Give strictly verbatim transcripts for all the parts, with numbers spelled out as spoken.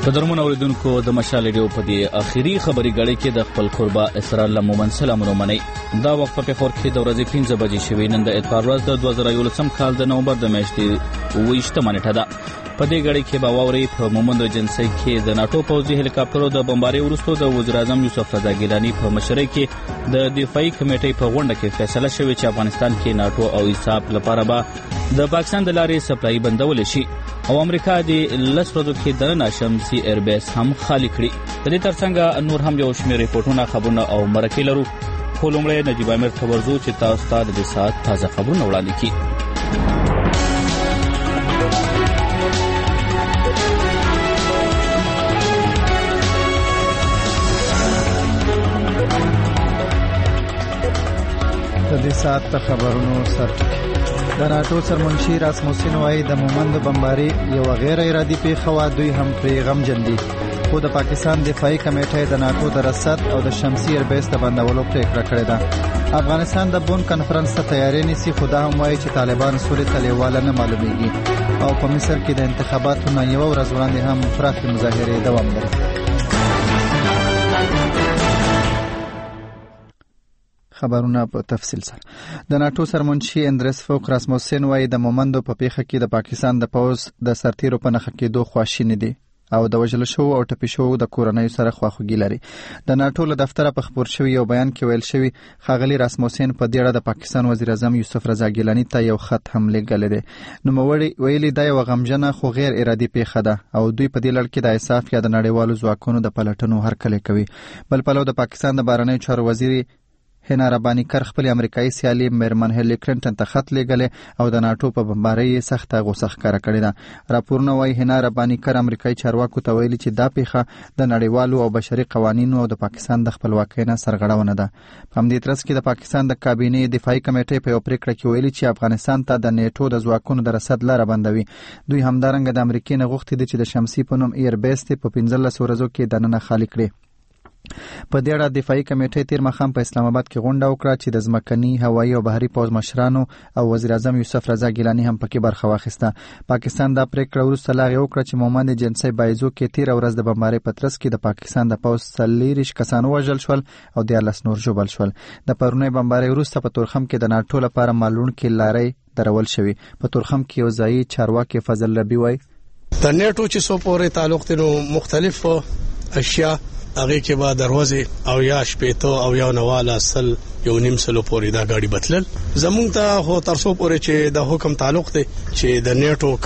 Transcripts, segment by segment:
قدرمن اوریدونکو د مشال ریډیو په دې اخیری خبري غړي کې د خپل قربا اسرار لمومن سلامونه منئ. دا وخت په خور کې د ورځې پنځه بجې شوې. نن د اتوار ورځ د دوه زره یولسم کال د نومبر د میاشتې اوویشتمه نیټه ده. په دې غړي کې به واوري په مومند ایجنسۍ کې د ناتو پوځي هلیکاپټرو د بمبارۍ وروسته د وزیر اعظم یوسف رضا ګیلاني په مشرۍ کې د دفاعي کمیټې په غونډه کې فیصله شوې چې افغانستان کې ناتو او ایساپ لپاره به د پاکستان د لارې سپلای بندول شي او امریکا د لس ورځو کې د ناشمسي ایربیس هم خالی کړي. د دې ترڅنګ نور هم یو شمېر ریپورتونه خبرونه او مرکې لرو. خو لومړی نجیب امیر ته ورځو چې تاسو ته د دې ساعت تازه خبرونه وړاندې کړي. د دې ساعت ته خبرونو سر د ناتو سرمنشي راسموسین وايي د مومند بمباري یو غیر ارادي پیښه و. دوی هم پرې غمجن دي. خو د پاکستان دفاعي کمیټې د ناتو د رصد او د شمسي ایربیس د بندولو پریکړه کړې ده. افغانستان د بون کانفرنس ته تیاری نیسي، خو دا هم وایي چې طالبان سولې ته لیواله نه معلومیږي. او په مصر کې د انتخاباتو نه یو ورځ وړاندې هم پراخې مظاهرې دوام لري. خبرونه په تفصیل سره. د ناتو سرمنشي اندرس فوق راسموسین وايي د مومندو په پیښه کې د پاکستان د پوز د سرتیرو په نخښه کې دوه خواشینې دي او د وژل شو او ټپي شو د کورنۍ سره خواخوږي لري. د ناتو له دفتره په خبر شوی یو بیان کې ویل شوی خاغلی راسموسین په دې اړه د پاکستان وزیر اعظم یوسف رضا ګیلاني ته یو خط هم لیږلی دی. نوموړي ویلي دا یو غمجنه خو غیر ارادي پیښه ده او دوی په دې لړ کې د ایساف یا د نړیوالو ځواکونو د پلټنو هرکلی کوي. بل پلو د پاکستان د بهرنیو چارو وزیر هنا رباني کر خپل امریکایي سیالي میرمن هیلي کلینټن ته خط لیږلی او د ناتو په بمبارۍ سخته غوسه ښکاره کړې ده. راپورونه وایي هنا رباني کر امریکایي چارواکو ته ویلي چې دا پیښه د نړیوالو او بشري قوانینو او د پاکستان د خپلواکۍ نه سرغړونه ده. په همدې ترڅ کې د پاکستان د کابینې دفاعي کمیټې په یو پریکړه کې ویلي چې افغانستان ته د نیټو د ځواکونو د رسد لاره بندوي. دوی همدارنګه د امریکې نه غوښتي دي چې د شمسي په نوم ایربیس په پنځلس ورځو کې دننه خالی کړي. په دې اړه دفاعي کمیټې تیر ماښام په اسلام آباد کې غونډه وکړه چې د ځمکني، هوایي او بحري پوځ مشرانو او وزیر اعظم یوسف رضا ګیلاني هم پکې برخه واخیسته. پاکستان دا پریکړه وروسته لا وکړه چې مومند ایجنسۍ بایزو کې تیر ورځ د بمبارۍ په ترڅ کې د پاکستان د پوځ څلېرویشت کسان وژل شول او دیارلس نور ژوبل شول. د پرونۍ بمبارۍ وروسته په تورخم کې د ناټو لپاره معلومونکې لارۍ درول شوي. په تورخم کې یو ځایي چارواکي فضل ربي وایي د نیټو چې څو پورې تعلق دی نو مختلف اشیاء هغه کې به دروازه او یا شپېته او یا نواله اصل یو نیم سلو پورې دا غاډي بتلل. زمونږ ته هو ترسو پورې چې د حکم تعلق دی چې د نیټو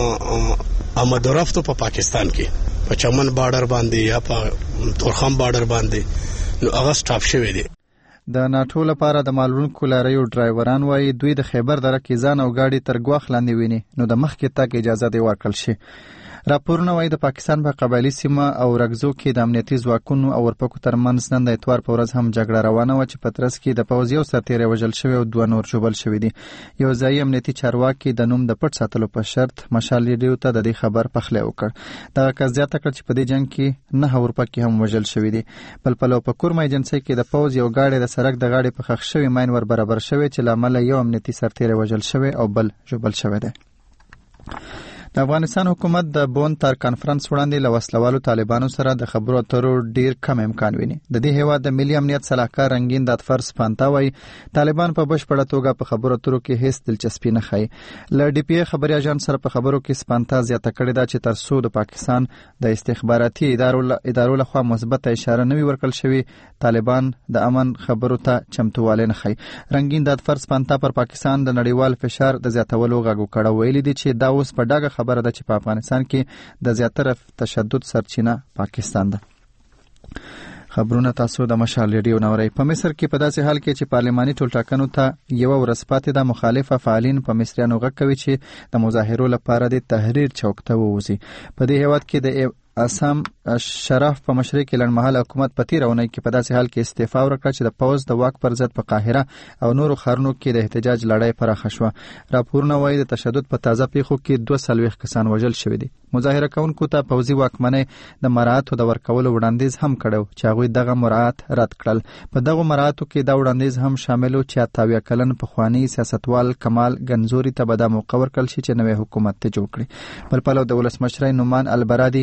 کوم امدورفتو په پاکستان کې په چمن بارډر باندې یا په تورخم بارډر باندې نو هغه سټاپ شوی دی. د ناتو لپاره د معلومونکو لاریو ډرایوران وایي دوی د خیبر دره کې ځان او غاډي تر ګواښ لاندې ویني نو د مخکې تګ اجازه دی ورکړل شي. راپورونه وایي د پاکستان په قبایلي سیمه او رګزو کې د امنیتي ځواکونو او ورپکو ترمنځ نن د اتوار په ورځ هم جګړه روانه وه چې په ترڅ کې د پوځ یو سرتیری وژل شوی او دوه نور ژوبل شوي دي. یو ځایي امنیتي چارواکي د نوم د پټ ساتلو په شرط مشال ریډیو ته د دې خبر پخلی وکړ. دغه کس زیاته کړه چې په دې جنګ کې نهه ورپکي هم وژل شوي دي. بل پلو په کورما ایجنسۍ کې د پوځ یو غاډی د سړک د غاړې په ښخ شوي ماین ور برابر شوی چې له امله یو امنیتي سرتیری وژل شوی او بل ژوبل شوی دی. د افغانستان حکومت د بون تر کانفرنس وړاندې له وسلوالو طالبانو سره د خبرو اترو ډیر کم امکان ویني. د دې هیواد د ملي امنیت صلاحکار رنگین دادفر سپانتا وایي طالبان په بشپړه توګه په خبرو اترو کې هیڅ دلچسپي نه ښیي. له ډي پی ای خبري اژانس سره په خبرو کې سپانتا زیاته کړې ده چې تر څو د پاکستان د استخباراتي ادارو ادارو لخوا مثبت اشاره نه وي ورکړل شوې طالبان د امن خبرو ته چمتووالی نه ښیي. رنگین دادفر سپانتا پر پاکستان د نړیوال فشار د زیاتولو غږ وکړ. ویلي دي چې دا اوس په ډاګه خبره ده چې په افغانستان کې د زیاتره تشدد سرچینه پاکستان ده. خبرونه تاسو د مشال ریډیو نوري. په مصر کې په داسې حال کې چې پارلماني ټولټاکنو ته یو ورځ پاتې ده، مخالفه فعالین په مصریانو غږ کوي چې د مظاهرو لپاره د تحریر چوک ته ووځي. په دې هیواد کې د اسام شرف په مشرۍ کې لړمحاله حکومت په تیره اونۍ کې په داسې حال کې استعفا ورکړه چې د پوځ د واک پر ضد په قاهره او نورو ښارونو کې د احتجاج لړۍ پراخه شوه. راپورونه وایي د تشدد په تازه پیښو کې دوه څلوېښت کسان وژل شوي دي. مظاهره کوونکو ته پوځي واکمنۍ د مراعاتو د ورکولو وړاندیز هم کړی چې هغوی دغه مراعات رد کړل. په دغو مراعاتو کې دا وړاندیز هم شامل و چې اتاویا کلن پخواني سیاستوال کمال ګنزوري ته به دا موقع ورکړل شي چې نوی حکومت ته جوړ کړي. بل پلو د ولسمشر نومان البرادي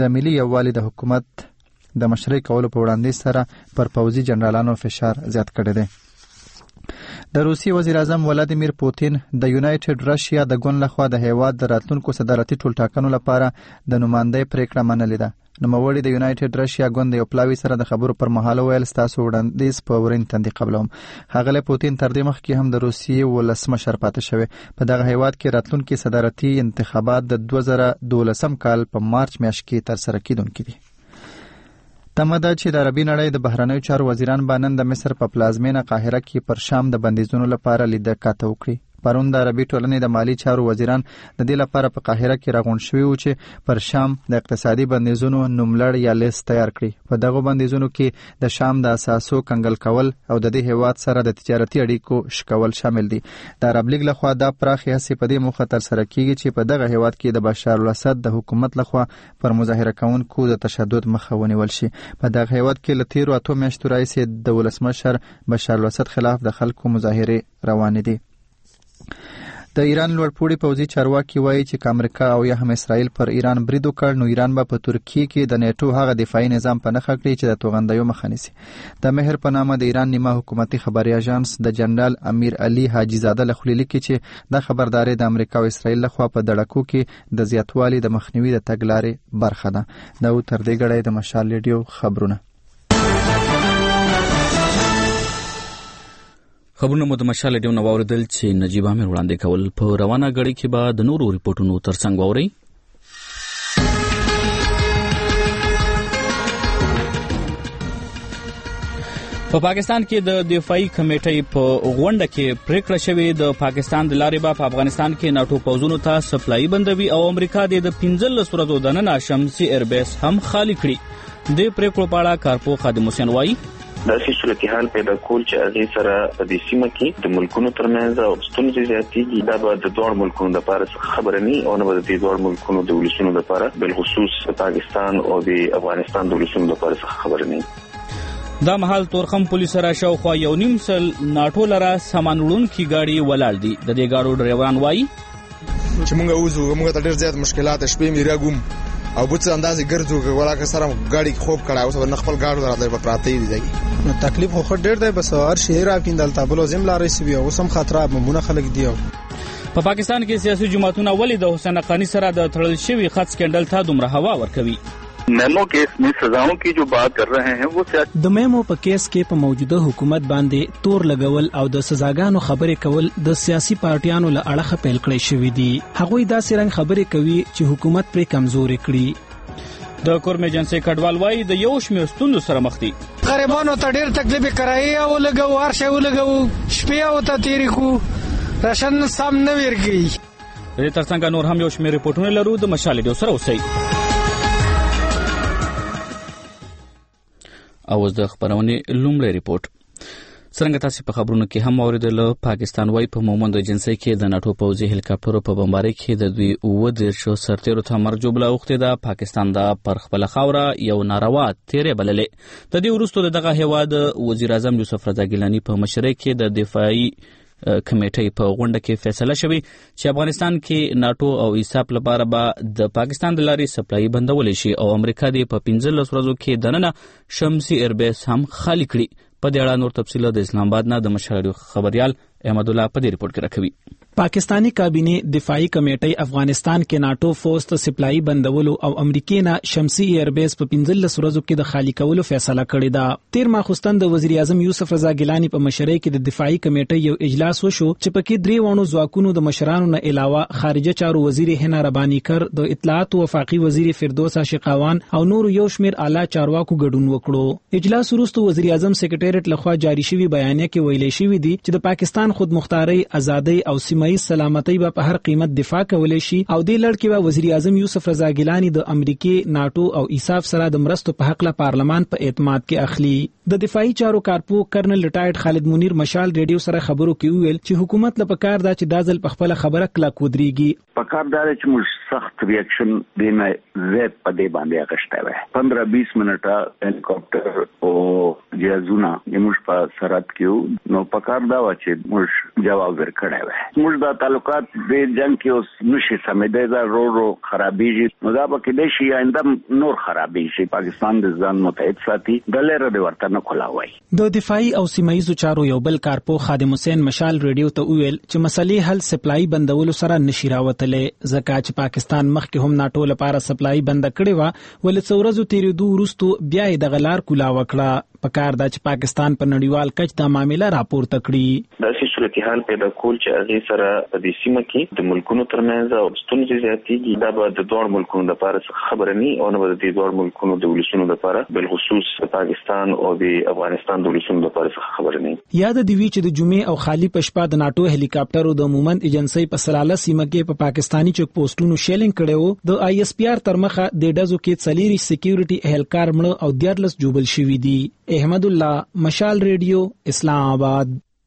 د ملي یووالي د حکومت د مشرۍ کولو په وړاندیز سره پر پوځي جنرالانو فشار زیات کړی دی. د روسي وزیر اعظم ولادیمیر پوتین د یونایټډ راشیا د ګوند لخوا د هیواد د راتلونکو صدارتي ټولټاکنو لپاره د نمایندۍ پریکړه منلې ده. نوموړي د یونایټډ راشیا ګوند یو پلاوي سره د خبرو پر مهال ویل ستاسو وړاندیز په ورین تندي قبلوم. ښاغلی پوتین تر دې مخکې هم د روسیې ولسمشر پاتې شوی. په دغه هیواد کې راتلونکي صدارتي انتخابات د دوه زره دولسم کال په مارچ میاشت کې ترسره کیدونکي دي. تمه ده چې د عربي نړۍ د بهرنیو چارو وزیران به نن د مصر په پلازمینه قاهره کې پر شام د بندیزونو لپاره لیده کاته وکړي. پرون د عربي ټولنې د مالی چارو وزیران د دې لپاره په قاهره کې راغونډ شوي وو چې پر شام د اقتصادي بندیزونو نوملړ یا لیست تیار کړي. په دغو بندیزونو کې د شام د اساسو کنګل کول او د دې هیواد سره د تجارتي اړیکو شکول شامل دي. د عرب لیګ لخوا دا پراخې هڅې په دې موخه ترسره کیږي چې په دغه هیواد کې د بشار الاسد د حکومت لخوا پر مظاهره کوونکو د تشدد مخه ونیول شي. په دغه هیواد کې له تیرو اتو میاشتو راهیسې د ولسمشر بشار الاسد خلاف د خلکو مظاهرې روانې دي. د ایران لوړپوړي پوځي چارواکي وایي چې که امریکا او یا هم اسرائیل پر ایران برید وکړ نو ایران به په ترکیه کې د نیټو هغه دفاعي نظام په نښه کړي چې د توغندیو مخه نیسي. د مهر په نامه د ایران نیمه حکومتي خبري اژانس د جنرال امیر علي حاجي زاده له خولې لیکي چې دا خبرداري د امریکا او اسرائیل لخوا په دړکو کې د زیاتوالي د مخنیوي د تګلارې برخه ده. دا و تر دې ګړی د مشال ریډیو خبرونه. خبرونه مو د مشال ډیو نو اوریدل چې نجیب امیر وړاندې کول. په روانه غړي کې به د نورو ریپورتونو ترڅنګ ووري. په پاکستان کې د دفاعي کمیټې په غونډه کې پریکړه شوې د پاکستان د لارې په افغانستان کې ناتو پوځونو ته سپلای بندوي او امریکا د پنځلس ورځو د نن شمسي ایربیس هم خالی کړي. د پریکړو په اړه کارپو خادم حسین وایي دا چې صورتحال پیدا کول چې هغه سره په دې سیمه کې د ملکونو ترمنځ او ستونزې زیاتېږي دا به د دوه ملکونو لپاره خبره نه او نه به د دوه ملکونو د ولسونو لپاره بل خصوص پاکستان او د افغانستان د ولسونو لپاره خبره نه. دا مهال تورخم پولیس را شاوخوا یو نیم سل ناټو لره سامان وړونکي گاډي ولاړ دي. د دې گاډو ډرایوران وایي چې موږ وځو موږ ته ډېر زیات مشکلات شپې مې راګوم او بوت اندازې ګرځو ولاکه سره گاډي خوب کړه او سره خپل گاډو راځي په پراته دي. نو تکلیف خو ډېر دی بس هر شي راکیندل تابلو زم لارې سی او سم خطر مونږه خلک دی. په پاکستان کې سیاسي جماعتونه ولې د حسین حقانی سره د تړل شوی خط سکندل ته دومره هوا ورکوي؟ میمو کیس میں سزاؤں کی جو بات کر رہے ہیں وہ د میمو په کیس کې په موجوده حکومت باندې تور لګول او د سزاګانو خبرې کول د سیاسي پارټیانو له اړخه پیل کړی شوی دی. هغوی داسې رنګ خبرې کوي چې حکومت پرې کمزوري کړي. د کورم ایجنسی کډوال وایي د یو شمېر ستونزو سره مخ دي. غریبانو ته ډېر تکلیف کرایي او لګو ورشه ولګو شپې او ته تیری کو راشن سم نه ورګي. د ترڅنګ نور هم یو شمېر ریپورتونه لرو. د مشال ډیو سره اوسئ. اوس د خبرونې لومړی ریپورت. څنګه تاسو په خبرونو کې هم اوریدل پاکستان وايي په مومند ایجنسی کې د ناتو پوځي هلیکاپټرو په بمبارۍ کې د دوی اوه دیرشو سرتیرو ته مرګ جوړه اوخته ده. پاکستان دا پر خپل خاوره یو ناروا تیرې بللې. د دې وروسته دغه هیواد وزیر اعظم یوسف رضا ګیلانی په مشرۍ کې د دفاعي کمیټې په غونډه کې فیصله شوې چې افغانستان کې ناتو او ایساپ لپاره به د پاکستان د لارې سپلای بندول شي او امریکا د په پنځلس ورځو کې دننه شمسي ایربیس هم خالی کړي. په دې اړه نور تفصیل د اسلام آباد نه د مشال خبريال احمد الله په دې ریپورت کې راکوي. پاکستانی کابینه دفاعي کمیټې افغانستان کې ناتو فوج ته سپلای بندولو او امریکای نه شمسي ایربیس په پنځلس ورځو کې د خالی کولو فیصله کړې ده. تیر ماخوستن د وزیر اعظم یوسف رضا ګیلانی په مشرۍ کې د دفاعي کمیټې یو اجلاس وشو چې پکې درې وانو ځواکونو د مشرانو نه علاوه خارجه چارو وزیر هنا ربانیکر، د اطلاعات او وفاقي وزیر فردوس عاشقاوان او نور یو شمیر اعلی چارواکو ګډون وکړو. اجلاس وروسته وزیر اعظم سکریټریټ لخوا جاری شوی بیانیه کې ویلي شوی دی چې د پاکستان خودمختاري، ازادي او سیمایي سلامتی به په هر قیمت دفاع کولای شي او د لړ کې به وزیر اعظم یوسف رضا ګیلانی د امریکای، ناتو او ایساف سره د مرستو په حق له پارلمان په اعتماد کې اخلي. د دفاعي چارو کارپو کرنل ریټایرډ خالد منیر مشال ریډیو سره خبرو کې ویل چې حکومت له پکار دا چې دازل په خپل خبره کلا کودريږي پکار دا چې موږ سخت ریاکشن دینه زیات په دې باندې اغشته وای پندرہ بیس منټه هلیکاپټر او جهازونه موږ په سرحد کې نو پکار دا و چې موږ جواب ورکړای وای موږ د تعلقات د جنگ کې اوس نشي سمېدای دا رو رو خرابېږي نو دا به کې شي آینده نور خرابېږي پاکستان د ځان متحد ساتي د لره د ورته نه کولاوي د دفاعي او سیمایي چارو یو بل کارپو خادم حسین مشال ریډیو ته ویل چې مسلې حل سپلای بندولو سره نشي راوتلې ځکه چې پاکستان مخکې هم ناټو لپاره سپلای بند کړې و ولې څورزو تیریدو وروسته بیا د غلار کولا وکړه پکار دا چې پاکستان په نړیوال کچ دا معاملې راپورته کړي دا چې صورتحال پیدا کول چې هغه سره په دې سیمه کې د ملکونو ترمنځ او ستونزې زیاتېږي دا به د دوه ملکونو لپاره خبره نه او نه د دې دوه ملکونو د ولسونو لپاره بل خصوص پاکستان او د افغانستان د ولسونو لپاره خبره نه یاد دی وی چې د جمعې او خالی پشپا د ناټو هلیکاپټرو د مومند ایجنسی په سلاله سیمه کې په پاکستانی چوک پوسټونو شیلینګ کړو د آی اس پی آر تر مخه د ډزو کې څلیری سکیورټي اهلکار مړ او دیارلس جوبل شوی دی احمد الله مشال ریډیو اسلام آباد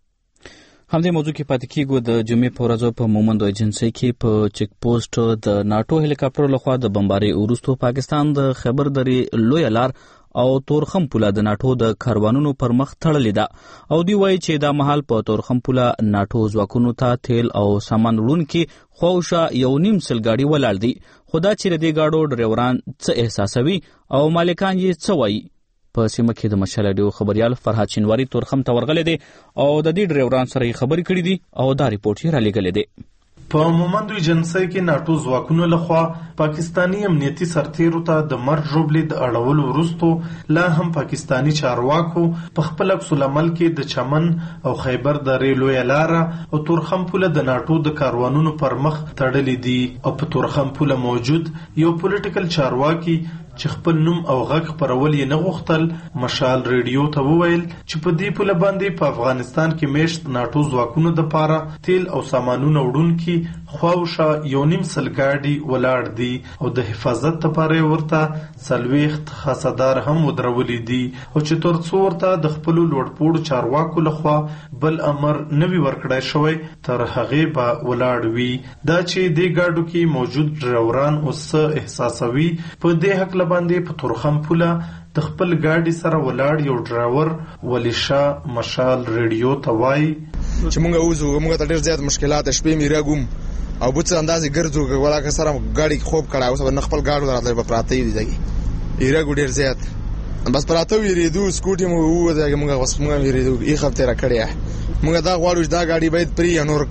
همدې موضوع کې پاتې کیږو د جمعې په ورځ په مومند ایجنسی کې په چیک پوسټ د ناټو هلیکاپټر لخوا د بمباري وروسته پاکستان د خیبر درې لوی لار او تورخم پوله د ناټو د کاروانونو پر مخ تړلې ده او دی وایي چې دا مهال په تورخم پوله ناټو ځواکونو ته تیل او سامان وړونکي خوښه یو نیم سل گاډي ولاړ دي خدا چې د دې گاډو ډرایوران څه احساسوي او مالکان یې څه وایي په سیمه کې د مشال ډیو خبريال فرحات شینواری تورخم ته ورغلې دي او د دې ډرایوران سره خبرې کړې دي او دا ریپورت یې را لګلې دي په مومند ایجنسی کې ناټو ځواکونو لخوا پاکستانی امنیتي سرتیرو ته د مرګ ژوبلې د اړولو وروسته لا هم پاکستانی چارواکو په خپل عکس العمل کې د چمن او خیبر درې لوی لار او تورخم پوله د ناټو د کاروانونو پر مخ تړلې دي او په تورخم پوله موجود یو پولیټیکل چارواکي چې خپل نوم او غږ خپرول یې نه غوښتل مشال ریډیو ته وویل چې په دې پوله باندې په افغانستان کې میشت ناټو ځواکونو د پاره تیل او سامانونه وړونکي خواوشه یو نیم سل ګاډي ولاړ دي او د حفاظت لپاره ورته څلوېښت خاصدار هم ودرولې دي او چې تر څو ورته د خپل لوړپوړو چارواکو لخوا بل امر نوي ورکړای شوی تر هغه به ولاړ وي دا چې دې ګاډو کې موجود ډرایوران اوس احساسوي په دې حق باندې په تورخم پوله د خپل ګاډي سره ولاړ یو ډرایور ولیشا مشال ریډیو ته وایي چې موږ اوزو موږ ته ډېر زیات مشکلات شپې مې راګوم او بوڅ اندازې ګرځو ولاکه سره ګاډي خوب کړه اوس نه خپل ګاډو درته په پراته دی ځای ایراګو ډېر زیات بس پراته ویریدو سکوټي مو وو دا موږ وس موږ ویریدو ای خپته را کړی موږ دا غواړو دا ګاډي باید پری نور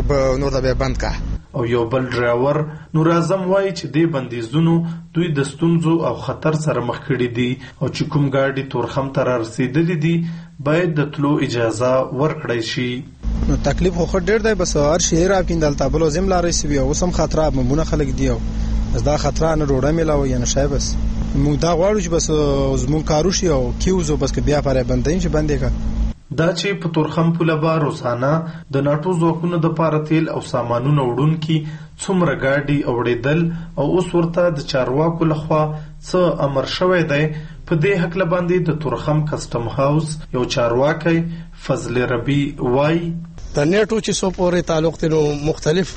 نور دا بند کا او یو بل ډرایور نور اعظم وایي چې دې بندیزونو دوی د ستونزو او خطر سره مخ کړي دي او چې کوم ګاډي تورخم ته رسیدلې دي باید د تلو اجازه ورکړی شي نو تکلیف خو ډېر دی بس هر شي راکیندل تابلو زم لارې سی او سم خطر ممونه خلک دی او دا خطر نه روړه ملاوي یا نشای بس موږ دا غواړو چې بس زمون کارو شي او کیوزو بس بیا پاره بندین چې بندې کا دا چې په تورخم پوله به روزانه د ناټو ځواکونو د پاره تیل او سامانونه وړونکي څومره ګاډي اوړېدل او اوس ورته د چارواکو لخوا څه امر شوی دی په دې حق باندې د تورخم کسټم هاوس یو چارواکي فضل ربی وای د نیټو چې سو پورې تعلق تنو مختلف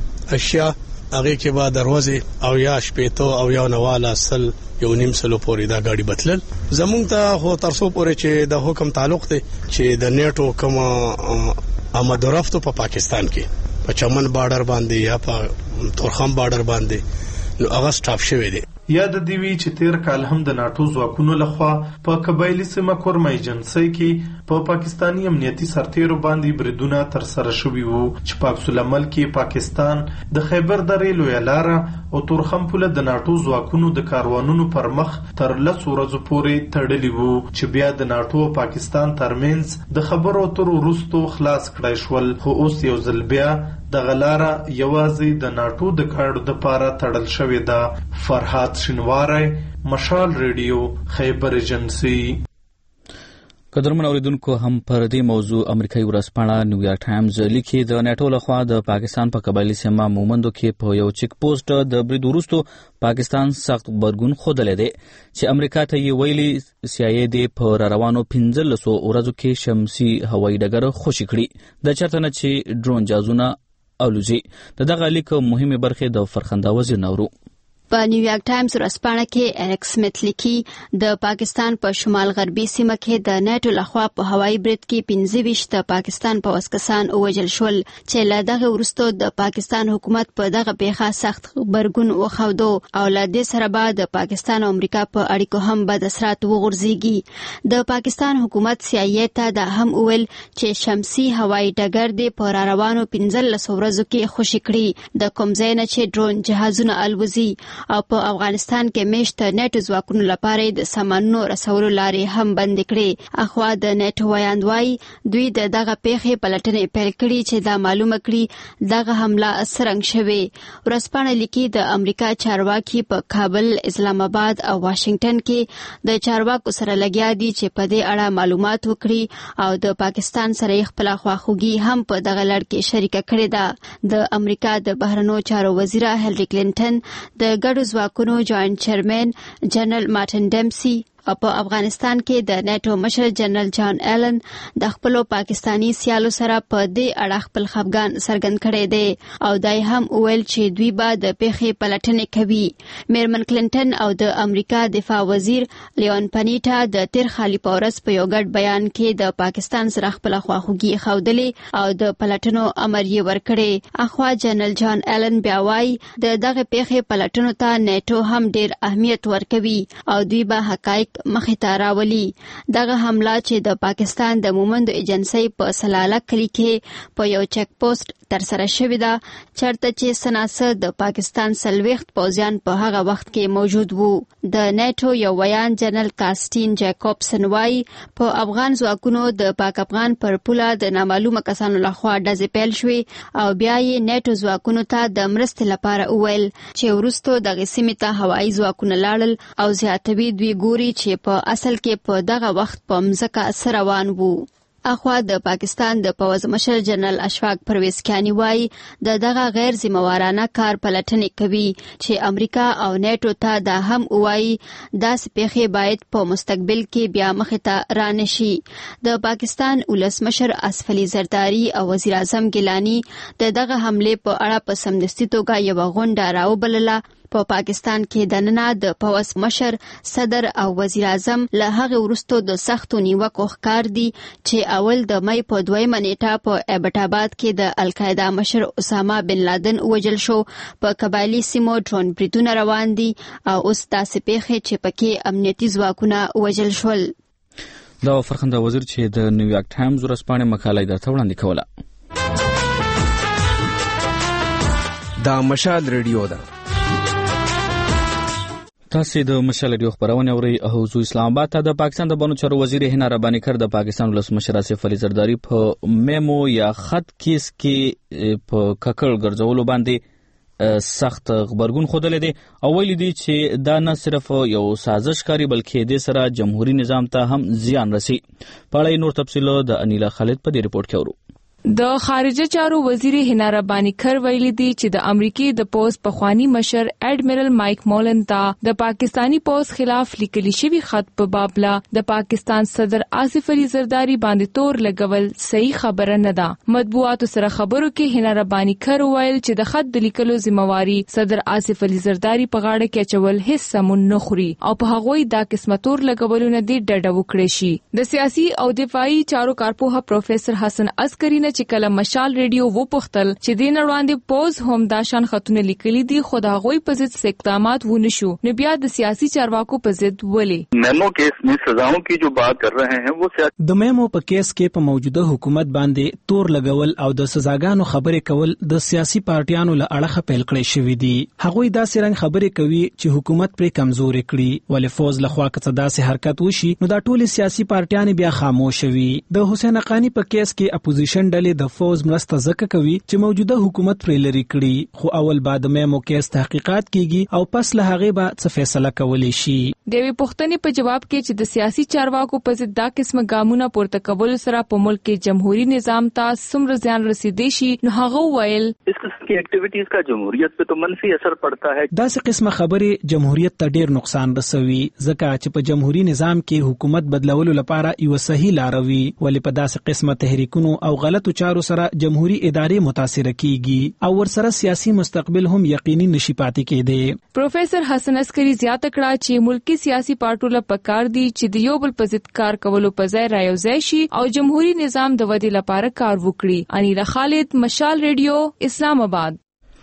اشیاء هغه کې به دروازه او یا شپېتو او یا نواله سل یو نیم سلو پورې دا غاډي بتلل زمونږ ته هو ترسو پورې چې د حکم تعلق دی چې د نیټو کوم آمدورفتو په پاکستان کې په چمن بارډر باندې یا په تورخم بارډر باندې نو هغه سټاپ شوی دی یاد دی وی چې تیر کال هم د ناټو ځواکونو لخوا په قبایلی سیمه کورمه ایجنسی کې په پاکستانی امنیتي سرتیرو باندې بریدونه تر سره شوي وو چې په عکس العمل کې پاکستان د خیبر درې لوی لار او تورخم پوله د ناټو ځواکونو د کاروانونو پر مخ تر لس ورځې پورې تړلي وو چې بیا د ناټو او پاکستان ترمنځ د خبرو اترو وروسته خلاص کړای شول خو اوس یو ځل بیا د غلاره یوازې د ناټو د کاډو د پاره تړل شوې ده فرحات شینواری مشال ریډیو خیبر ایجنسی قدرمن اوریدونکو هم پر دې موضوع امریکایي ورځپاڼه نیویارک ټایمز لیکي د نیټو لخوا د پاکستان په قبایلی سیمه مومندو کې په یو چیک پوسټ د برید وروسته پاکستان سخت غبرګون ښودلی دی چې امریکا ته یې ویلي سی آی ای د په روانو پنځلسو ورځو کې شمسي هوایي ډګر خوشي کړي د چرته نه چې ډرون جازونه الوزي د دغه لیک مهمه برخه د فرخنده وزیر نورو په نیویارک ټایمز ورځپاڼه کې اریک سمیت لیکي د پاکستان په شمال غربي سیمه کې د نیټو لخوا په هوایي برید کې پنځه ویشت د پاکستان په وسکسان وژل شول چې له دغه وروسته د پاکستان حکومت په دغه پیښه سخت غبرګون وښودو او له دې سره به د پاکستان او امریکا په اړیکو هم بد اثرات وغورځېږي د پاکستان حکومت سی آی ای ته دا هم وویل چې شمسي هوایي ډګر د په را روانو پنځلسو ورځو کې خوشي کړي د کوم ځای نه چې ډرون جهازونه الوزي او په افغانستان کې مشت نیټو ځواکونو لپاره د سامانونو رسولو لارې هم بند کړي. اخوا د نیټو وایاندوی دوی د دغه پیښې پلټنې پیل کړي چې دا معلومه کړي دغه حمله څرنګه شوې. ورځپاڼه لیکي د امریکا چارواکي په کابل، اسلام آباد او واشنگټن کې د چارواکو سره لګیا دي چې په دې اړه معلومات وکړي او د پاکستان سره خپل خواخوږي هم په دغه لړ کې شریکه کړې ده. د امریکا د بهرنیو چارو وزیره هیلری کلینټن د ګډو ځواکونو جوائنټ چیرمن جنرال مارټن ډیمسي او په افغانستان کې د نیټو مشر جنرال جان ایلن د خپل پاکستانی سیالو سره په دې اړه خپل خفګان څرګند کړی دی او دای هم ویل چې دوی به د پیښې پلټنې کوي. میرمن کلینټن او د امریکا دفاع وزیر لیون پنیټا د تیر خالي پورس په یو ګډ بیان کې د پاکستان سره خپل خواخوږي ښودلې او د پلټنو امر یې ورکړی. اخوا جنرال جان ایلن بیا وایي د دغه پیښې پلټنو ته نیټو هم ډیر اهمیت ورکوي او دوی به حقایق مخې ته راولي. دغه حمله چې د پاکستان د مومندو ایجنسی په سلاله کلی کې په یو چک پوسټ تر سره شوې ده چرته چې سناسه د پاکستان سلويخت پوځیان په هغه وخت کې موجود وو. د نیټو یو ویان جنرال کاستین جیکوبسن وایي په افغان ځواکونو د پاک افغان پر پوله د نامعلومه کسانو لخوا ډزې پیل شوې او بیا یې نیټو ځواکونو ته د مرستې لپاره وویل چې وروسته دغه سیمې ته هوایي ځواکونه لاړل او زیاتوي دوی ګوري چې په اصل کې په دغه وخت په مځکه سره روان وو. اخوا د پاکستان د پوځ مشر جنرال اشفاق پرویز کیانی وایي د دغه غیر ذمہوارانه کار پلټنې کوي چې امریکا او نیټو ته دا هم وایي داسې پیښې باید په مستقبل کې بیا مخې ته رانشي. د پاکستان ولسمشر اسف علي زرداری او وزیر اعظم ګیلانی د دغه حمله په اړه په سمدستي توګه یو غونډه راوبلله. په پا پاکستان کې د نن د پوځ مشر، صدر او وزیر اعظم له هغه وروسته د سختو نیوکو ښکار دي چې اول د مې په دویمه نیټه په ایبټ آباد کې د القاعده مشر اسامه بن لادن وژل شو. په قبایلی سیمو ډرون بریدونه روان دي او اوس داسې پیښې چې پکې امنیتي ځواکونه وژل شول. دا فرخنده وزیر چې د نیویارک ټایمز ورځپاڼې مقاله درته وړاندې کوله. دا مشال ریډیو ده. تاسو د مشال ریډیو خبرونه اورئ او زو اسلام آباد ته د پاکستان د بانو چارو وزیر هنا ربانی کړ د پاکستان ولسمشر اسف علي زرداری په میمو یا خط کیس کې په ککړ ګرځولو باندې سخت خبرګون خوده دي او ویلي دي چې دا نه صرف یو سازش کاری بلکې د سره جمهوریت نظام ته هم زیان رسي. پړای نور تفصیل د انیلا خالد په دې رپورت کې اورو. د خارجه چارو وزیر هنا ربانی کر ویلي دي چې د امریکای د پوز پخوانی مشر اډمیرل مایک مولن ته د پاکستانی پوز خلاف لیکلي شوی خط په بابلا د پاکستان صدر آصف علي زرداری باندې تور لګول صحیح خبره نه ده. مطبوعاتو سره خبرو کې هنا ربانی کر ویل چې د خط د لیکلو ذمہواری صدر آصف علي زرداری په غاړه کې چول هیڅ سمون نه خوري او په هغوی دا قسمه تور لګولونه دي ډډه وکړي شي. د سیاسي او دفاعي چارو کارپوه پروفیسور حسن عسکری چې کله مشال ریډیو و پختل چې دین وړاندې پوز هم دا شان خطونه لیکلي دي خو دا غوي په ضد اقدامات ونه شو نو بیا د سیاسي چارواکو په ضد ولې میمو کیس میں سزاؤں کی جو بات کر رہے ہیں وہ د میمو په کیس کې په موجوده حکومت باندې تور لګول او د سزاګانو خبرې کول د سیاسي پارټیانو له اړخه پیل کړی شوی دي. هغوی دا سرنګ خبرې کوي چې حکومت پر کمزوري کړي ولې فوز لخوا کڅ داسې حرکت وشي نو دا ټول سیاسي پارټیان بیا خاموش وي. د حسین حقانی په کیس کې اپوزیشن ډلې د فوز مرسته زکه کوي چې موجوده حکومت پرې لري کړي، خو اول بعد مې موکس تحقیقات کیږي او پس له هغه به څه فیصله کولی شي. د وی پښتنې په جواب کې چې د سیاسي چارواکو په ضد دا قسمه ګامونه پورته کول سره په ملک کې جمهوریت نظام ته څومره زیان رسیدي شي، نو هغه ویل اس قسم کی ایکټیویټیز کا جمهوریت په تو منفي اثر پڑتا ہے. دا څه قسمه خبره جمهوریت ته ډیر نقصان رسوي، ځکه چې په جمهوریت نظام کې حکومت بدلولو لپاره یو صحیح لار وي، ولې په داسې قسمه تحریکونو او غلطو چارو سره جمهوریت ادارې متاثر کیږي او ورسره سیاسي مستقبل هم یقیني نشي پاتې کېدی. پروفیسر حسن عسکری زیاته کړه چې ملکی سیاسي پارټو له پکار دي چې د یو بل په ضد کار کولو په ځای رايوځای شي او جمهوریت نظام د ودې لپاره کار وکړي. انیلا خالد، مشال ریډیو، اسلام آباد.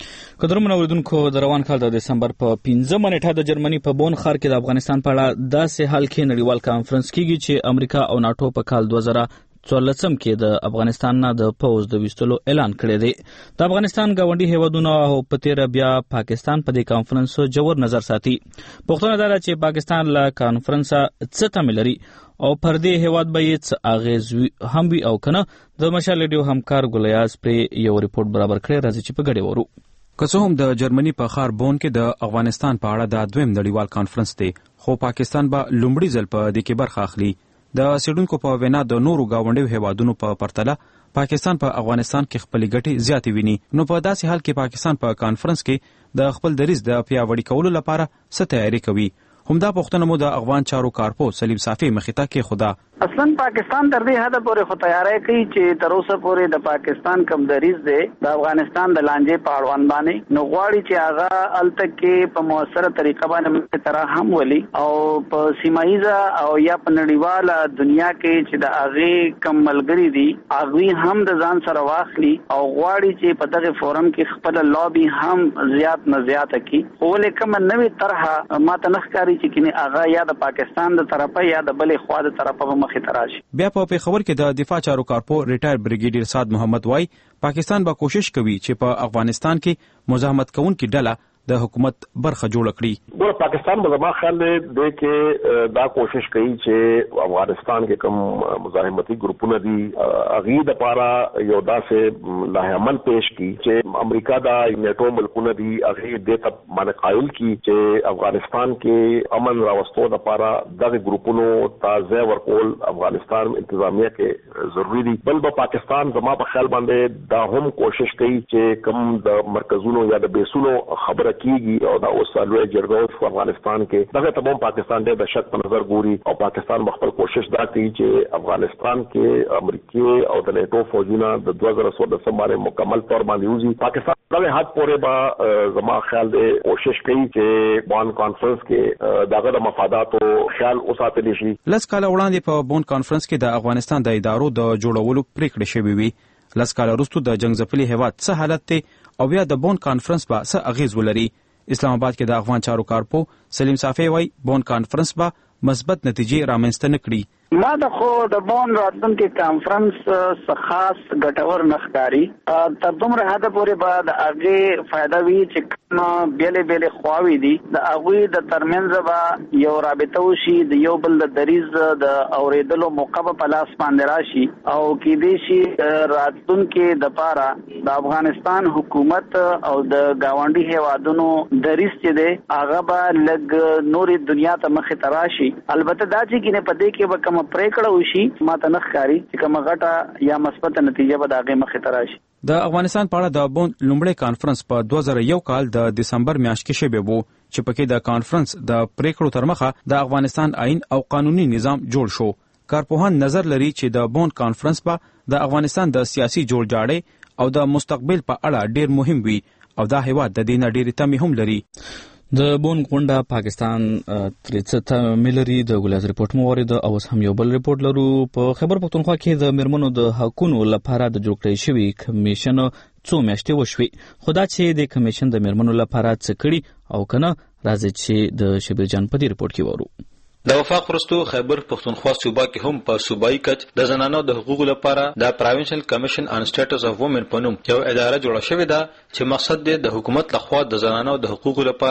قدرمن اوریدونکو، د روان کال د دسمبر په پنځمه نیټه د جرمني په بون ښار کې د افغانستان په اړه داسې حال کې نړیوال کانفرنس کیږي چې امریکا او ناتو په کال دوه زره څوارلسم کې د افغانستان نه د پوز د وستلو اعلان کړی دی. د افغانستان گاونډي هیوادونو او په تیر بیا پاکستان په دې کانفرنس جوړ نظر ساتي. پښتون دا چې پاکستان له کانفرنس څخه تملري او پر دې هیواد به یې اغیز هم وي او کنه. د مشال ریډیو همکار ګلیاز پر یو ریپورت برابر کړی، راځي چې په ګډه ورو. که څه هم د جرمني په ښار بون کې د افغانستان په اړه د دویم نړیوال کانفرنس دی، خو پاکستان به لومړی ځل په دې کې برخه اخلي. د سیډونکو په وینا د نورو گاونډیو هیوادونو په پرتله پاکستان په افغانستان کې خپل ګټې زیاتې ویني. نو په داسې حال کې پاکستان په کانفرنس کې د خپل دریځ د پیاوړي کولو لپاره څه تیاری کوي؟ همدا پوښتنه مو د افغان چارو کارپو سلیم صافی مخې ته کېښوده. اصلا پاکستان تر دې حده پورې خو تیاری کوي چې تر اوسه پورې د پاکستان کم دریځ دی د افغانستان د لانجې په اړوند باندې، نو غواړي چې هغه الته کې په موثره طریقه باندې تر هم ولي او په سیمایزه او یا په نړیواله دنیا کې چې د هغه کم ملګری دي هغه هم د ځان سره واخلي او غواړي چې په دغه فورم کې خپل لابي هم زیات نه زیات کړي. خو لیکن نوې طرحه ماته نه ښکاري چې کینه هغه یا د پاکستان د طرفه یا د بلې خوا د طرفه بیا په پیښور کې د دفاع چارو کارپو ریټایر بریګیډیر سعد محمد وای پاکستان به کوشش کوي چې په افغانستان کې مزاحمت کوونکې ډله د حکومت برخه جوړ کړي. نو پاکستان به زما خیال دی چې دا کوشش کوي چې افغانستان کې کوم مزاحمتي ګروپونه دي هغه د لپاره یو داسې لاهمن پیش کړي چې امریکا دا نیټو ملکونه دي هغه د ته باندې قائل کړي چې افغانستان کې امن راوستو لپاره دغه ګروپونو تازه ورکول افغانستان انتظامیه کې ضروری دي. بل به پاکستان زما په خیال باندې دا هم کوشش کوي چې کوم د مرکزونو یا د بیسونو خبره کیږي او دا اوس لوی جرګه په افغانستان کې دغه تمام پاکستان د شک په نظر ګوري او پاکستان خپل کوشش دا کوي چې افغانستان کې امریکا او د نیټو فوجونه د دوه زره څوارلسم باندې مکمل تور باندې وزي. پاکستان دغه حد پورې به زما خیال دی کوشش کوي چې بون کانفرنس کې دغه د مفاداتو خیال اوساتل شي. لس کال وړاندې په بون کانفرنس کې د افغانستان د ادارو د جوړولو پریکړه شوې وي. لس کال وروسته د جنگ ځپلي هیواد څه حالت دی او بیا د بون کانفرنس به څه اغیز ولري؟ اسلام آباد کې د افغان چارو کارپو سلیم صافی وای بون کانفرنس به مثبت نتیجې رامنځته نه کړي. ما د خو د بون راتلونکي کانفرنس څخه خاص ګټور نه ښکاري. تر دومره حده پورې به د هغې فایده وي چې کومه بېلې بېلې خواوې دي د هغوی د ترمنځ به یو رابطه وشي، د یو بل د دریځ د اورېدلو موقع به په لاس باندې راشي او کېدای شي راتلونکي دپاره د افغانستان حکومت او د ګاونډي هیوادونو دریځ چې دی هغه به لږ نورې دنیا ته مخې ته راشي. البته دا چې کینې په دې کې به پریکړه وشي ماته نه ښکاري چې کومه غټه یا مثبت نتیجه به د هغې مخې ته راشي. د افغانستان په اړه د بون لومړی کانفرنس په دوه زره یو کال د دسمبر میاشت کې شوی و چې پکې د کانفرنس د پریکړو تر مخه د افغانستان آئین او قانوني نظام جوړ شو. کارپوهان نظر لري چې د بون کانفرنس به د افغانستان د سیاسي جوړجاړي او د مستقبل په اړه ډیر مهم وي او دا هیواد د دې نه ډېرې تمې هم لري. د بون غونډه پاکستان ترڅه ملري د ګلاز ریپورت مو ورید او هم یو بل ریپورت لرو. په خبر پښتونخوا کې د میرمنو د حقوقو لپاره د جوړ کړی شوی کمیشن څو میاشتې وشوي، خو دا چې د کمیشن د میرمنو لپاره څه کړي او کنه راځي چې د شبیر جان په دې ریپورت کې ورو. د وفاق پرستو خیبر پښتونخوا صوبا کې هم په صوبایي کچ د زنانو د حقوقو لپاره د پروینشل کمیشن ان سټیټس اف وومن په نوم یو اداره جوړه شوې ده چې مقصد دی د حکومت لخوا د زنانو د حقوقو لپاره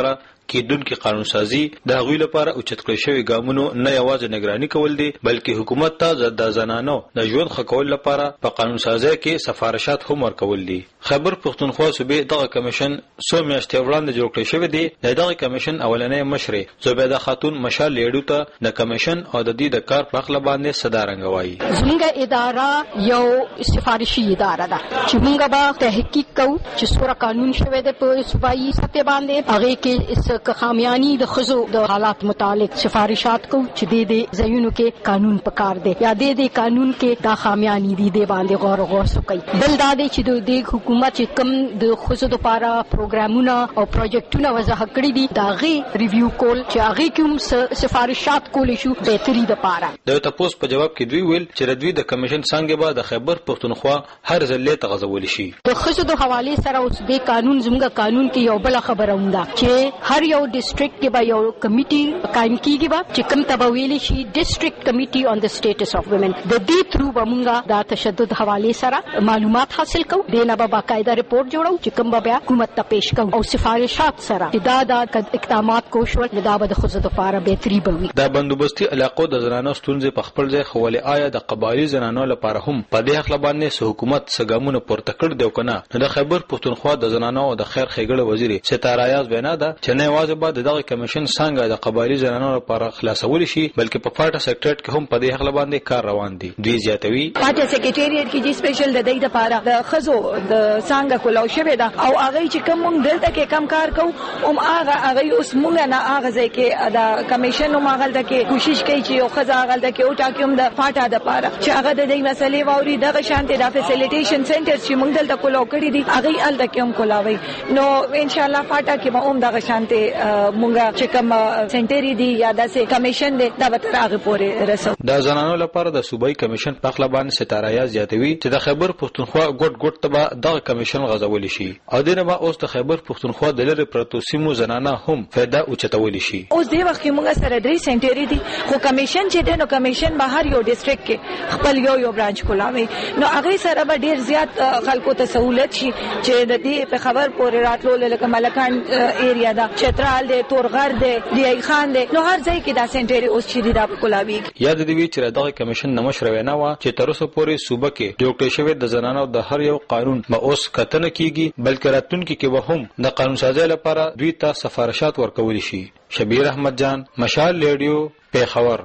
کېدونکو قانون سازي د هغوی لپاره اوچت کړی شوی ګامونو نه یوازې نگراني کول دي بلکې حکومت ته د زنانو د ژوند ښه کولو لپاره په قانون سازي کې سفارشات هم ورکول دي. خیبر پښتونخوا صوبې دغه کمیشن څو میاشتې وړاندې جوړ کړی شوی دی. د دغه کمیشن اولنۍ مشرې زبیده خاتون مشال لیډو ته د کمیشن او د دې د کار په اړه باندې صدا رنګوي. زموږ اداره یو سفارشي اداره ده چې موږ به تحقیق کوو چې څومره قانون شوی دی په صوبایي سطح باندې هغه کې خامیانی د خزو د حالات متعلق سفارشات کو چې د دې ځایونو کې قانون پکار دی یا د دې قانون کې دا خامیانی دي د باندې غور غور وکړي. بل دا دی چې د حکومت چې کم د خزو لپاره پروګرامونه او پروجیکټونه وضع کړی دي دا غي ریویو کول چې هغه کوم سفارشات کول شو بهتري د پاره. د تاسو په جواب کې دوی ویل چې دوی د کمیشن څنګه به د خیبر پښتونخوا هر ځلې تغزول شي. د خزو د حواله سره اوس د قانون زموږ قانون کې یو بل خبره ونده چې هر یو ډیسټریکټ کې به یو کمیټي قائم کیږي به چې کوم تبویل شي ډیسټریکټ کمیټي آن د سټیټس اف ویمن. د دې تھرو به موږ د تشدد حواله سره معلومات حاصل کوو د نه به باقاعده ریپورت جوړو چې کوم به حکومت ته پیش کوو او سفارشات سره دا د اقدامات کوشول دا به د خزو د لپاره بهتري بوي. دا بندوبستي علاقو د زنانو ستونزې په خپل ځای خولې آیا د قبایلی زنانو لپاره هم په دې حق باندې حکومت سګامونه پورته کړ دی کنه. د خیبر پښتونخوا د زنانو او د خیر ښېګړې وزیر ستاره یاز بیان ده چې نه واجب به دغه کمیشن څنګه د قبایلی زنانو لپاره خلاصول شي بلکې په پارټا سیکریټریټ کې هم په دې حق باندې کار روان دي. دوی زیاتوي پارټا سیکریټریټ کې چې سپیشل د دې لپاره د خزو د څنګه کولاو شوی دا او هغه چې کوم دلته کې کم کار کوو هم هغه هغه اوس مونږ نه هغه ځای کې د کمیشن هم هغه دغه کوشش کوي چې یو خزه هغه دغه او ټاکم د پارټا د لپاره چې هغه د دې مسلې ووري دغه شانته د فیسیلیټیشن سنټر چې مونږ دلته کولاو کړی دي هغه ال دغه هم کولاوي. نو ان شاء الله پارټا کې به هم دغه شانته مونږ چې کوم سنټری دی یا داسې کمیشن دی دا به تر هغه پورې رسو. د زنانو لپاره د صوبایي کمیشن په خپل باندې ستاره یا زیاتوي چې د خیبر پښتونخوا ګډ ګډ ته دغه کمیشن غزول شي او دغه به اوس د خیبر پښتونخوا د لری پروتو سیمو زنانه هم فایده اوچتول شي. اوس دی وخت کې موږ سره درې سنټری دي خو کمیشن چې دی نو کمیشن به هر یو ډیسټریکټ کې خپل یو یو برانچ کولاوي نو هغه سره به ډیر زیات خلکو ته سہولت شي چې د دې په خبر پورې راتلو لکه ملکان ایریا دا چترال دی تورغر دی دی خان دی نو هر ځای کې دا سنټری اوس چې دا کولاوي. یاد دی وی چې دغه کمیشن نمشر وینا وا چې تر اوسه پورې صوبه کې ډیوکټر شوی د زنانو د هر یو قانون به اوس کتنه کیږي بلکې راتلونکي کې به هم د قانون سازي لپاره دوی ته سفارشات ورکول شي. شبیر احمد جان مشال لیډیو پیښور.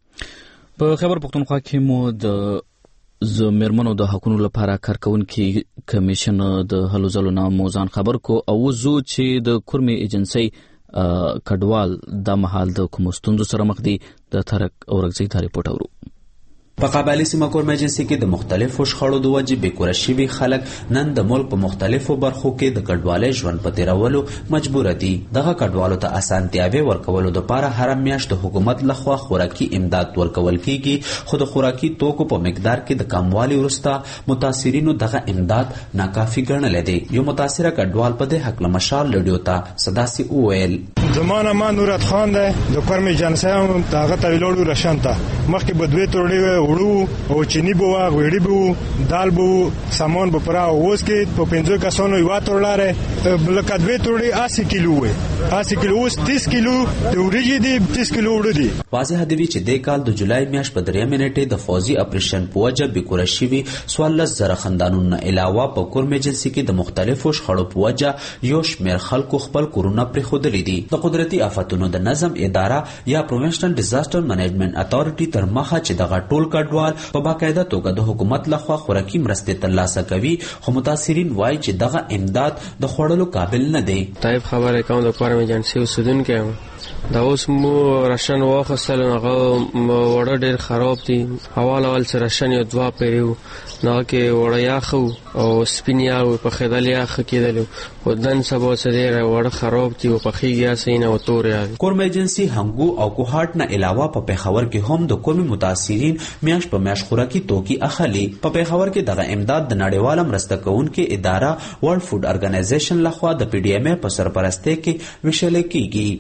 په خیبر پښتونخوا کې مو د ز مرمنو د حقوقو لپاره کارکونکو کمیشن د هلو ځلو نام موزان خبر کو او زو چې د کورمي ایجنسی کډوال د محل د کوم ستونزو سره مخ دي د ترک اورګزي ته ریپورت اورو. په قبایلی سیمه کورم ایجنسی کې د مختلفو شخړو د وجې بېکوره شوي خلک نن د ملک په مختلفو برخو کې د کډوالۍ ژوند په تیرولو مجبوره دي. دغه کډوالو ته اسانتیاوې ورکولو دپاره هره میاشت د حکومت لخوا خوراکي امداد ورکول کیږي خو د خوراکي توکو په مقدار کې د کموالي وروسته متاثرینو دغه امداد ناکافي ګڼلی دی. یو متاثره کډوال په دې هکله مشال لیډیو ته صداسي وویل زمانه ما نورت خان دی د کورم ایجنسی هم هغه ته ولاړو رشن ته مخکې به دوې توړې وړو او چینی بو غوړي بو دال بو سامان بو پرا اوس کې په پنځه کسانو یو تورلاره بلکې دوی توړي اسی کیلو وي اسی کیلو اوس تیس کیلو د ورجې دي تیس کیلو وړي دي. واضح دی چې د کال د جولای میاشت په درې منټه د فوزي اپریشن په وجه بېکوره شوي څوارلس زره خاندانونو علاوه په کورم ایجنسی کې د مختلفو شخړو په وجه یو شمېر خلکو خپل کورونه پرېښودلي دي. د قدرتي آفتونو د نظم اداره یا پروفیشنل ډیزاستر منیجمنت اتھارټي تر مخه چې دغه ټول کډوال په باقاعده توګه د حکومت لخوا خوراکي مرستې ترلاسه کوي خو متاثرین وایي چې دغه امداد د خوړلو قابل نه دی. طيب خبره کوم د کورم ایجنسی اوسیدونکو دا اوس مو راشن واخیستل هغه وړه ډېر خراب دي. اول اول چې راشن یو دوه پیریو نو کې وړه یاخو او سپینیا او په خدل یاخ کېدل او دن سبا سره وړه خراب دي او په خيګیا سینه او توریا. کورم ایجنسی هنګو او کوهاټ نه علاوه په پیښور کې هم د کورمي متاثرین میاش په میاش خوراکي توکي اخلي. په پیښور کې دغه امداد د نړیواله مرسته کوونکې اداره ورلد فود ارګنایزیشن لخوا د پی ډی ایم ای په سرپرستۍ کې ویشل کیږي. متاثرین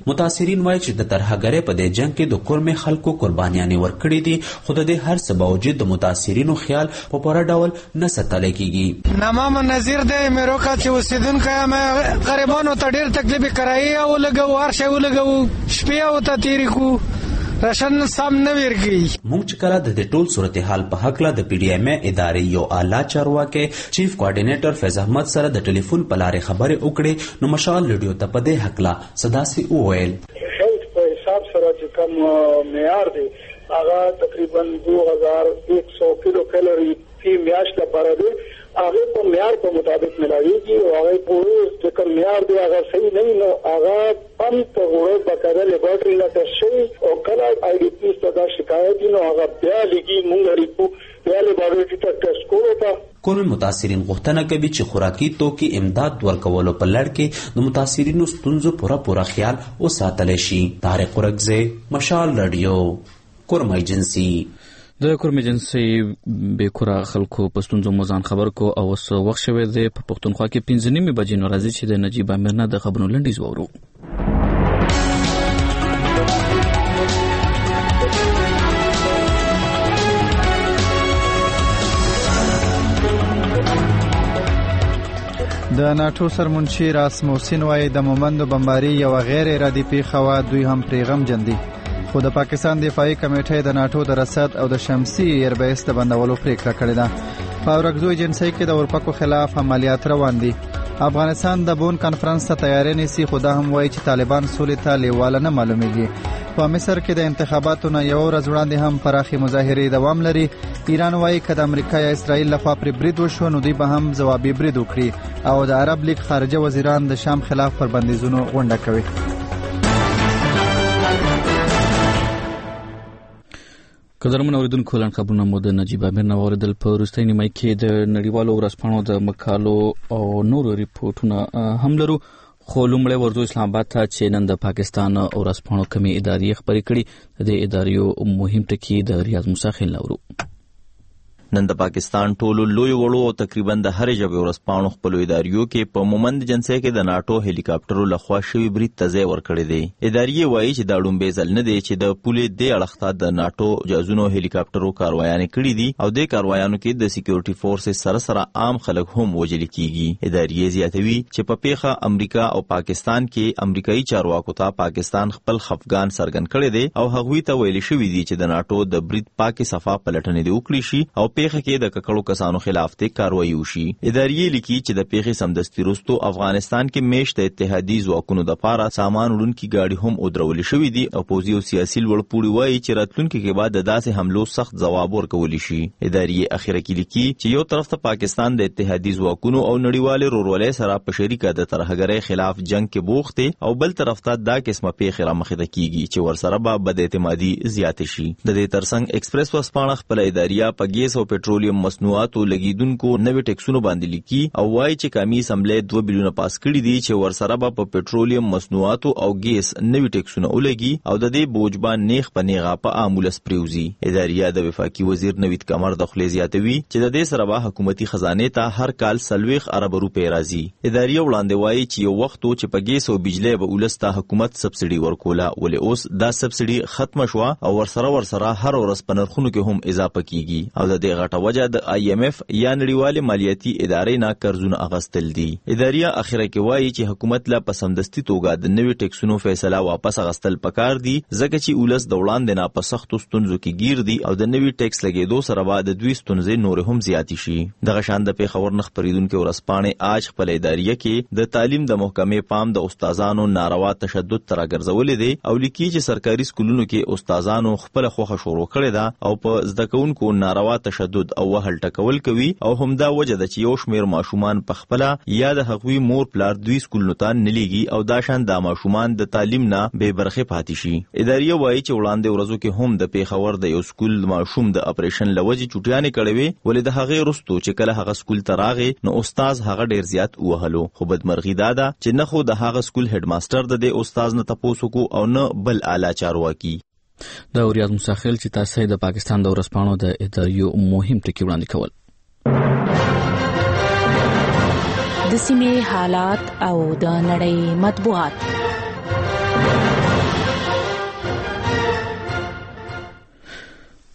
متاثرین وایي چې د ترهګرۍ په دې جنگ کې د کورمې خلکو قربانیانې ورکړي دي، خو د دې هر څه باوجود د متاثرینو خیال په پوره ډول نه ساتلی کیږي. نامه نظیر دی میرو کا چې اوسیدونکو یم، غریبانو ته ډېر تکلیف کرایه ولګو، هر شی ولګو، شپې او ته تیرې کړو، راشن سم نه ورګي. موږ چې کله د دې ټول صورتحال په هکله د پی ډی ایم ای ادارې یو اعلی چارواکي چیف کوارډینیټر فیض احمد سره د ټلیفون په لارې خبرې وکړې نو مشال ریډیو ته په دې هکله صداسي وویل. هیلث په حساب سره چې کوم معیار دی هغه تقریبا دو هزار ایک سو کیلو کیلوري فی میاشت لپاره دی، هغه په معیار په مطابق ملاویږي او هغه په چې کوم معیار دی هغه صحیح نه نو هغه هم په غوړو بکره لیبارټری لا تشوي او کله آی ډی پی څخه شکایت نو هغه بیا لګي مونږ ریپو بیا لیبارټری ته ټیسټ کوو. کوم متاثرین غوښتنه کوي چې خوراکي توکي امداد ورکولو په لړ کې د متاثرینو ستونزو پوره پوره خیال وساتلی شي. طارق ورکزی، مشال رادیو، کورم ایجنسی. د کورم ایجنسی به کورا خلکو په ستونزو مزان خبر کو او اوس وخت شوی دی په پښتونخوا کې پنځه نیمې بجې نو راځي چې د نجیب امیر نه د خبرونو لنډیز وورو. د ناټو سرمنشي راسموسین وایي د مومندو بمباري یو غیر ارادي پیښه وه، دوی هم پرې غمجن دي، خو د پاکستان دفاعي کمیټې د ناټو د رسد او د شمسي ایربیس د بندولو پریکړه کړې ده. په اورکزو ایجنسۍ کې د اورپکو خلاف عملیات روان دي. افغانستان د بون کانفرنس ته تیاری نیسي، خو دا هم وایي چې طالبان سولې ته لیواله نه معلومیږي. په مصر کې د انتخاباتو نه یو ورځ وړاندې هم پراخې مظاهرې دوام لري. ایران وایي که د امریکا یا اسرائیل لخوا پرې برید وشو نو دوی به هم ځوابي برید وکړي او د عرب لیگ خارجه وزیران د شام خلاف پر بندیزونو غونډه کوي. قدرمن اوریدونکو لاندې خبرونه مو د نجیب امیر نه واوریدل. په وروستۍ نیمه کې د نړیوالو ورځپاڼو د مقالو او نورو ریپورتونه هم لرو، خو لومړی ورځو اسلام آباد ته چې نن د پاکستان ورځپاڼو کمې ادارې خبرې کړي. د دې ادارې مهم ټکي د ریاض موسی خیل لورو. نن د پاکستان ټولو لوی وړو او تقریبا د هرې ژبې ورځپاڼو خپلو اداریو کې په مومند جنسۍ کې د ناټو هلیکاپټرو لخوا شوي برید ته ځای ورکړی دی. ادارې وایي چې دا ړومبی ځل نه دی چې د پولې دې اړخ ته د ناټو جهازونو هلیکاپټرو کاروایانې کړي دي او دې کاروایانو کې د سکیورټي فورسز سره سره عام خلک هم وژل کیږي. ادارې زیاتوي چې په پیښه امریکا او پاکستان کې امریکایي چارواکو ته پاکستان خپل خفګان څرګند کړی دی او هغوی ته ویل شوي دي چې د ناټو د برید پاکي صفا پلټنې دې وکړي شي او پیښه کې د ککړو کسانو خلاف ته کاروایی وشي. ادارې لیکي چې د پیښې سمدستي وروسته افغانستان کې میشت اتحادي ځواکونو د پاره سامان وړونکي گاډي هم ودرول شوې دي او پوځي او سیاسي لوړپوړي وایي چې راتلونکي کې بعد د داسې حملو سخت جواب ورکول شي. ادارې اخیره کې لیکي چې یو طرف ته پاکستان د اتحادي ځواکونو او نړیوال رورولۍ سره په شریکه د ترهګرۍ خلاف جنگ کې بوخت او بل طرف ته دا قسمه پیښه را مخې ته کیږي چې ورسره به بد اعتمادي زیات شي. د دې ترڅنګ ایکسپریس ورځپاڼه خپل ادارې په ګیس او پټرولیم مصنوعاتو لګیدونکو نوې ټیکسونو باندې لیکي او وایي چې قومي اسمبلی دوه بلیونه پاس کړي دي چې ورسره به په پټرولیم مصنوعاتو او ګیس نوې ټیکسونه ولګي او د دې بوج باندې نیغ په نیغه په عامولس پریوزي. ادارې د وفاقي وزیر نوید کمر د خلې زیاتوي چې د دې سره به حکومتي خزانه ته هر کال سلويخ ارب روپۍ راځي. ادارې وړاندې وایي چې یو وخت چې په ګیس او بجلی به ولسته حکومت سبسډي ورکوله ولې اوس دا سبسډي ختم شوه او ورسره ورسره هر ورځ په نرخونو کې هم اضافه کیږي او د دې غټه وجه د آی ایم ایف یا نړیوال مالیاتي ادارې نه قرضونه اغستل دي. ادارې اخیره کې وایي چې حکومت لا په سمدستي توګه د نوې ټیکسونو فیصله واپس اغستل پکار دي ځکه چې ولس د وړاندې نه په سختو ستونزو کې گیر دي او د نوې ټیکس لګیدو سره به د دوی ستونزې نور هم زیاتې شي. دغه شان د پیښور نه خپریدونکو ورځپاڼې آج خپل ادارې کې د تعلیم د محکمې پام د استادانو ناروا تشدد تر راګرځولې دي او لیکي چې سرکاري سکولونو کې استادانو خپل خوخه شروع کړې ده او په زده کوونکو ناروا تشدد او وهل ټکول کوي او همدا وجه ده چې یو شمیر ماشومان په خپل یا د هغوی مور پلار دوی سکولونو ته نه لیږي او دا شان د ماشومان د تعلیم نه بې برخې پاتې شي. ادارې وایي چې وړاندې ورځو کې هم د پیښور د یو سکول ماشوم د اپریشن لوجې چټیانې کړې وې ولې د هغې وروسته چې کله هغه سکول ته راغی نو استاد هغه ډیر زیات وهلو خو بدمرغي دا ده چې نه خو د هغه سکول هډ ماستر د دې استاد نه تپوس وکړو او نه بل اعلی چارواکي. د ریاض مساخیل چې تاسو د پاکستان د ورځپاڼو د ادارې مهم ټکي وړاندې کول. د سیمې حالات او د نړۍ مطبوعات.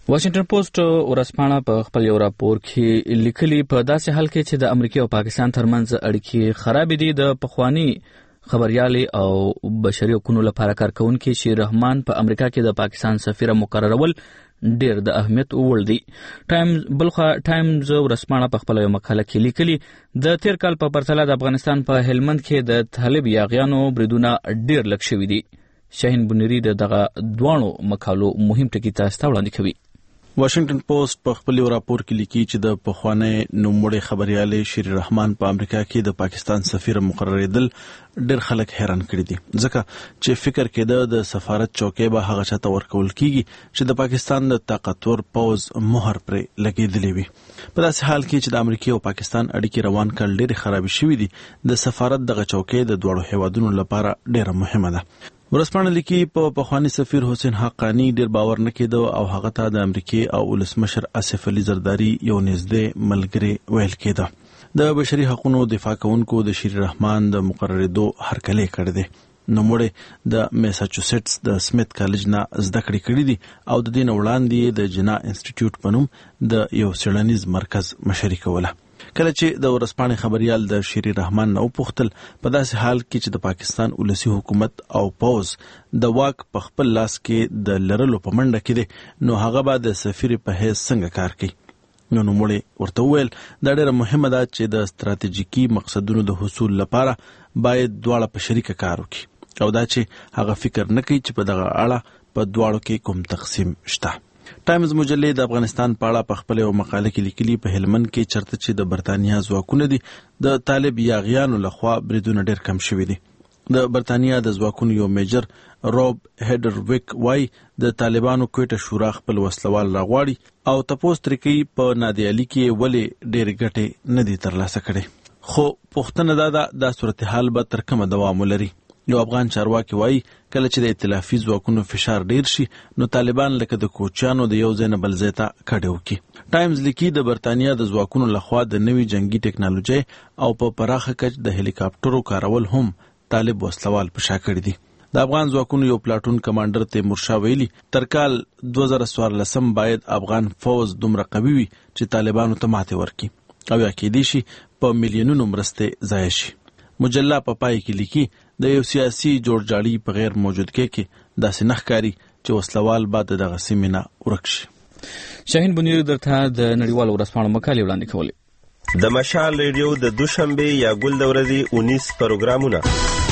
واشنگټن پوسټ ورځپاڼه په خپل یو راپور کې لیکلي په داسې حال کې چې د امریکا او پاکستان ترمنځ اړیکې خراب دي، د پخوانی خبريالي او بشري حقوقو لپاره کارکونکو شیر رحمان په امریکا کې د پاکستان سفیر مقررول ډېر د اهمیت وړ دي. ټایمز بلخوا ټایمز ورځپاڼه په خپل یو مقاله کې لیکلي د تیر کال په پرتله د افغانستان په هلمند کې د طالب یاغیانو بریدونه ډېر لږ شوي دي. شاهین بنيري دغه دوانو مقالو مهم ټکي تاسو ته وړاندې کوي. واشنگټن پوسټ په خپل راپور کې لیکي چې د پخوانی نوموړي خبريالي شیر رحمان په امریکا کې د پاکستان سفیر مقرریدل ډېر خلک حیران کړي دي، ځکه چې فکر کېده د سفارت چوکۍ به هغه چاته ورکول کیږي چې د پاکستان د طاقتور پوز مهر پرې لګېدلې وي. په داسې حال کې چې د امریکا او پاکستان اړیکې روان کړل ډېر خراب شوي دي، د سفارت دغه چوکۍ د دوړو هیوادونو لپاره ډېر مهمه ده. ورځپاڼه لیکي په پخوانی سفیر حسین حقانی ډېر باور نه کېده او هغه ته د امریکا او ولسمشر آصف علي زرداری یو نږدې ملګری ویل کېده. د بشري حقوقو دفاع کوونکو د شیر رحمان د مقرریدو هرکلی کړی دی. نوموړی د میساچوسټس د سمیت کالج نه زده کړې کړې دي او د دې نه وړاندې د جنا انسټیټیوټ په نوم د یو څېړنیز مرکز مشري کوله. کله چې د ورځپاڼې خبريال د شیر رحمان نو پوښتل په داسې حال کې چې د پاکستان ولسی حکومت او پوز د واک په خپل لاس کې د لرلو په منډه کې دي، نو هغه به د سفیر په حیث څنګه کار کوي. نو نوموړي ورته وویل دا ډېره مهمه ده چې د ستراتیژیکي مقصدونو د حصول لپاره باید دواړه په شریکه کار وکړي او دا چې هغه فکر نه کوي چې په دغه اړه په دواړو کې کوم تقسیم شته. ټایمز مجلې د افغانستان په اړه په خپل یو مقاله کې لیکلي په هلمند کې چرته چې د برتانیا ځواکونه دي د طالب یاغیانو لخوا بریدونه ډېر کم شوي دي. د برتانیا د ځواکونو یو میجر روب هیډر ویک وای د طالبانو کوټه شورا خپل وسلوال راغواړي او تپوس ترې کوي په نادیالي کې ولې ډېرې ګټې نه دي ترلاسه کړي. خو پوښتنه دا ده دا صورتحال به تر کومه دوام ولري. یو افغان چارواکي وایي کله چې د ائتلافي ځواکونو فشار ډیر شي نو طالبان لکه د کوچیانو د یو ځای نه بل ځای ته کډه وکړي. ټایمز لیکي د برتانیا د ځواکونو لخوا د نوي جنگي ټکنالوژي او په پراخه کچ د هلیکاپټرو کارول هم طالب وسلوال په شا کړی دي. د افغان ځواکونو یو پلاټون کمانډر تیمور شاه ویلي تر کال دوه زره څوارلسم باید افغان فوز دومره قوي وي چې طالبانو ته ماتې ورکړي او یا کېدای شي په میلیونونو مرستې ضایع شي. مجله په پای کې لیکي د یو سیاسي جوړجاړي په غیر موجودګۍ کې داسې نه ښکاري چې وسلوال به د دغه سیمې نه ورک شي. شاهین بنيري درته د نړیوالو ورځپاڼو مقالې وړاندې کولې. د مشال ریډیو د دوشنبه یا ګل د ورځې اونیس پروګرامونه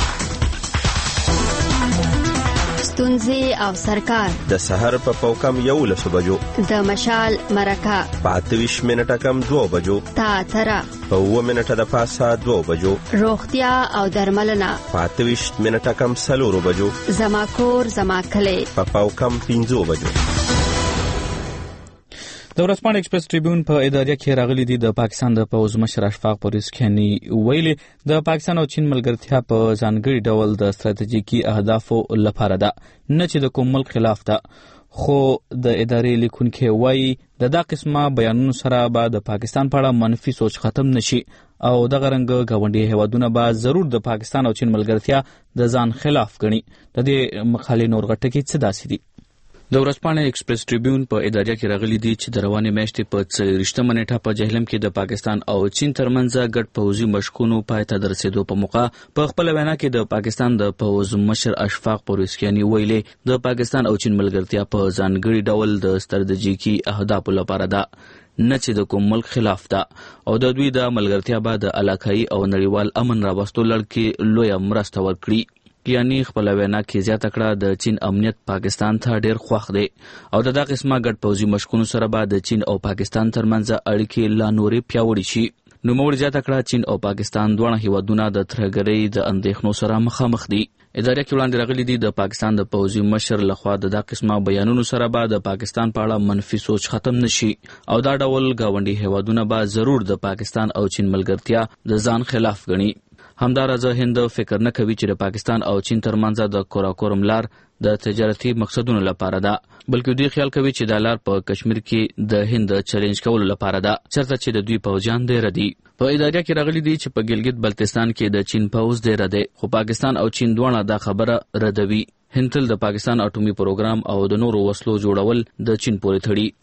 ستونزې او سرکار د سحر په پوکم یو لسو بجو د مشال مرکه په اتویش منټه کم دوه بجو تا ترا په اوه منټه د پاسه دوه بجو روغتیا او درملنه په اتویش منټه کم سلورو بجو زما کور زما کلی په پوکم پنځو بجو. د ورځپاڼې ایکسپریس ټریبیون په اداره کې راغلي دي د پاکستان د پوز مشر اشفاق پوریسکیانی ویلي د پاکستان او چین ملګرتیا په ځانګړي ډول د ستراتیژیکي اهدافو لپاره ده نه چې د کوم ملک خلاف ده. خو د ادارې لیکونکي وایي د دا قسمه بیانونو سره به د پاکستان په اړه منفي سوچ ختم نشي او دغه رنګ گاونډي هیوادونه به ضرور د پاکستان او چین ملګرتیا د ځان خلاف ګڼي. د دې مخالې نور غټه کې څه داسې دي. د ورځپاڼې ایکسپریس ټریبیون په اداره کې راغلي دي چې د روانې میاشتې په څلوېښتمه نیټه په جهلم کې د پاکستان او چین ترمنځ ګډ پوځي مشقونو پای ته د رسېدو په موقع په خپل وینا کې د پاکستان د پوز مشر اشفاق پوریسکیانی ویلي د پاکستان او چین ملګرتیا په ځانګړي ډول د ستراتیژیکي اهدافو لپاره ده نه چې د کوم ملک خلاف ده او د دوی د ملګرتیا به د علاقايي او نړیوال امن راوستلو لړ کې لویه مرسته ورکړي. یعنی خپل وینا کې زیاته کړه د چین امنیت پاکستان ته ډیر خوښ دی او د دا قسمه ګډ پوځي مشقونو سره به د چین او پاکستان ترمنځ اړیکې لا نورې پیاوړې شي. نو موږ زیاته کړه چین او پاکستان دواړه هیوادونه د ترهګرۍ د اندېښنو سره مخامخ دي. اداره کې وړاندې راغلي دي د پاکستان د پوځي مشر لخوا د دا قسمه بیانونو سره به د پاکستان په اړه منفي سوچ ختم نشي او دا ډول گاونډي هیوادونه به ضرور د پاکستان او چین ملګرتیا د ځان خلاف ګڼي. همدارنګه هند فکر نه کوي چې د پاکستان او چین ترمنځ د کوراکورم لار د تجارتي مقصدونو لپاره ده بلکې دوی خیال کوي چې د لار په کشمیر کې د هند چیلنج کولو لپاره ده چرته چې د دوی پوځیان ډېر دي. په اداره کې راغلي دي چې په ګلګت بلتستان کې د چین پوځ ډېر دی خو پاکستان او چین دواړه دا خبره ردوي. هند تل د پاکستان اټومي پروګرام او د نورو وسلو جوړول د چین پورې تړي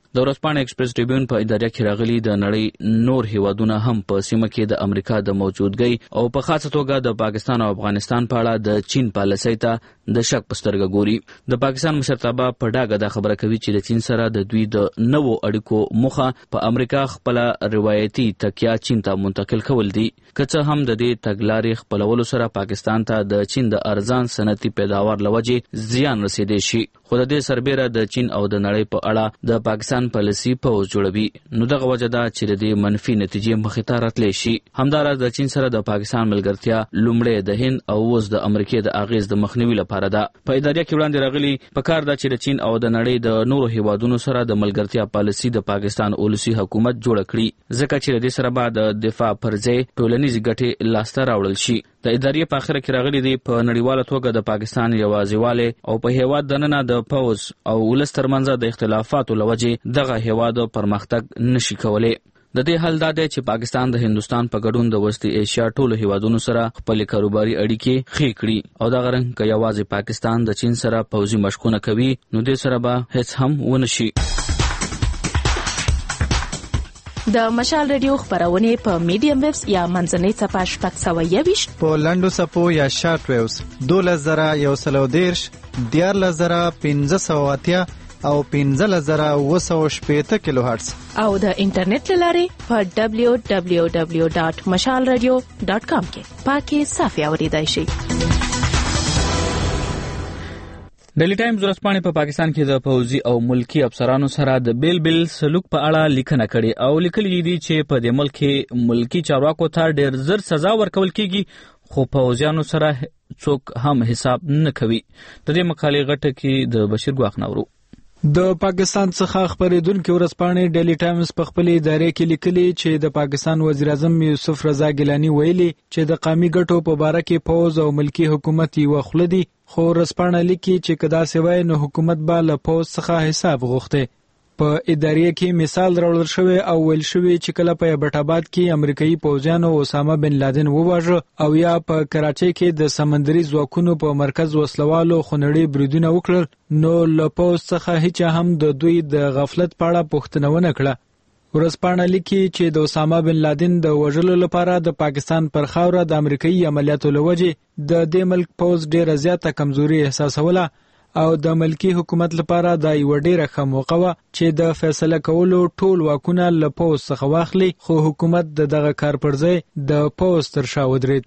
د ورځپاڼې ایکسپریس ټریبیون په اداره کې راغلي د نړۍ نور هیوادونه هم په سیمه کې د امریکا د موجودګۍ او په خاصه توګه د پاکستان او افغانستان په اړه د چین پالیسۍ ته د شک په سترګه ګوري. د پاکستان مشرتابه په ډاګه دا خبره کوي چې د چین سره د دوی د نوو اړیکو موخه په امریکا خپل روایتي تکیه چین ته منتقل کول دي. که څه هم د دې تګلارې خپلولو سره پاکستان ته د چین د ارزان صنعتي پیداوار لوجې زیان رسیدي شي، خو د دې سربېره د چین او د نړۍ په اړه د پاکستان پالیسي پوز جوړوي. نو دغه وجه ده چې د دې منفي نتیجې مخې ته راتلی شي. همداراز د چین سره د پاکستان ملګرتیا لومړی د هند او اوس د امریکې د اغیز د مخنیوي لپاره ده. په اداره کې وړاندې راغلي پکار ده چې د چین او د نړۍ د نورو هیوادونو سره د ملګرتیا پالیسي د پاکستان اولسي حکومت جوړ کړي، ځکه چې د دې سره به د دفاع پر ځای ټولنیز ګټې لاسته راوړل شي. د ادارې په اخر کې راغلي دي په نړیواله توګه د پاکستان یوازیواله او په هیواد دننه د پوز او ولس ترمنځ د اختلافاتو لوجې دغه هیواد پرمختګ نشي کولای. د دې حل دا دی چې پاکستان د هندستان په ګډون د وسطي ایشیا ټولو هیوادونو سره خپل کاروباري اړیکې ښې کړي او دا غرنګ که یوازې پاکستان د چین سره پوځي مشقونه کوي نو دې سره به هیڅ هم ونشي. د مشال ریډیو خبرونه په میډیم ویوز یا منځنۍ صفحه شپږ سوه یوویشت په لنډو صفحو یا شارټ ویوز دولس زره یو سل او دېرش دیارلس زره پنځه سوه اتیا او پنځلس زره اوه سوه شپېته کیلو هرتز او د انټرنیټ له لارې په دبلیو دبلیو دبلیو ډاټ مشال ریډیو ډاټ کام کې پاکي صافي اوریدای شئ. ډیلی ټایمز ورځپاڼې په پاکستان کې د پوځي او ملکی افسرانو سره د بیل بیل سلوک په اړه لیکنه کړې او لیکلي دي چې په دې ملک کې ملکی چارواکو ته ډېر زر سزا ورکول کیږي خو پوځیانو سره څوک هم حساب نه کوي. د دې مقالې غټه کې د بشیر ګواخ نورو. د پاکستان څخه خبرېدونکو ورځپاڼې ډیلی ټایمز په خپل ادارې کې لیکلي چې د پاکستان وزیر اعظم یوسف رضا ګیلانی ویلي چې د قومي ګټو په باره کې پوز او ملکی حکومت یو خلدي، خو ورځپاڼه لیکي چې کدا سوای نو حکومت به له پوز څخه حساب غوښته. په ادارې کې مثال راوړل شوی او ویل شوی چې کله په ایبټ آباد کې امریکایي پوځیانو اسامه بن لادن وواژه او یا په کراچۍ کې د سمندري ځواکونو په مرکز وسلوالو خونړي بریدونه وکړل نو له پوز څخه هیڅ هم د دوی د غفلت په اړه پوښتنه ونه کړه. ورځپاڼه لیکي چې د اسامه بن لادن د وژلو لپاره د پاکستان پر خاوره د امریکایي عملیاتو لوجې د دې ملک پوز ډیره زیاته کمزوري احساسوله او د ملکی حکومت لپاره دا یو ډیره ښه موقع وه چې د فیصله کولو ټول واکونه له پوز څخه واخلي، خو حکومت د دغه کار پر ځای د پوز تر شا ودرېد.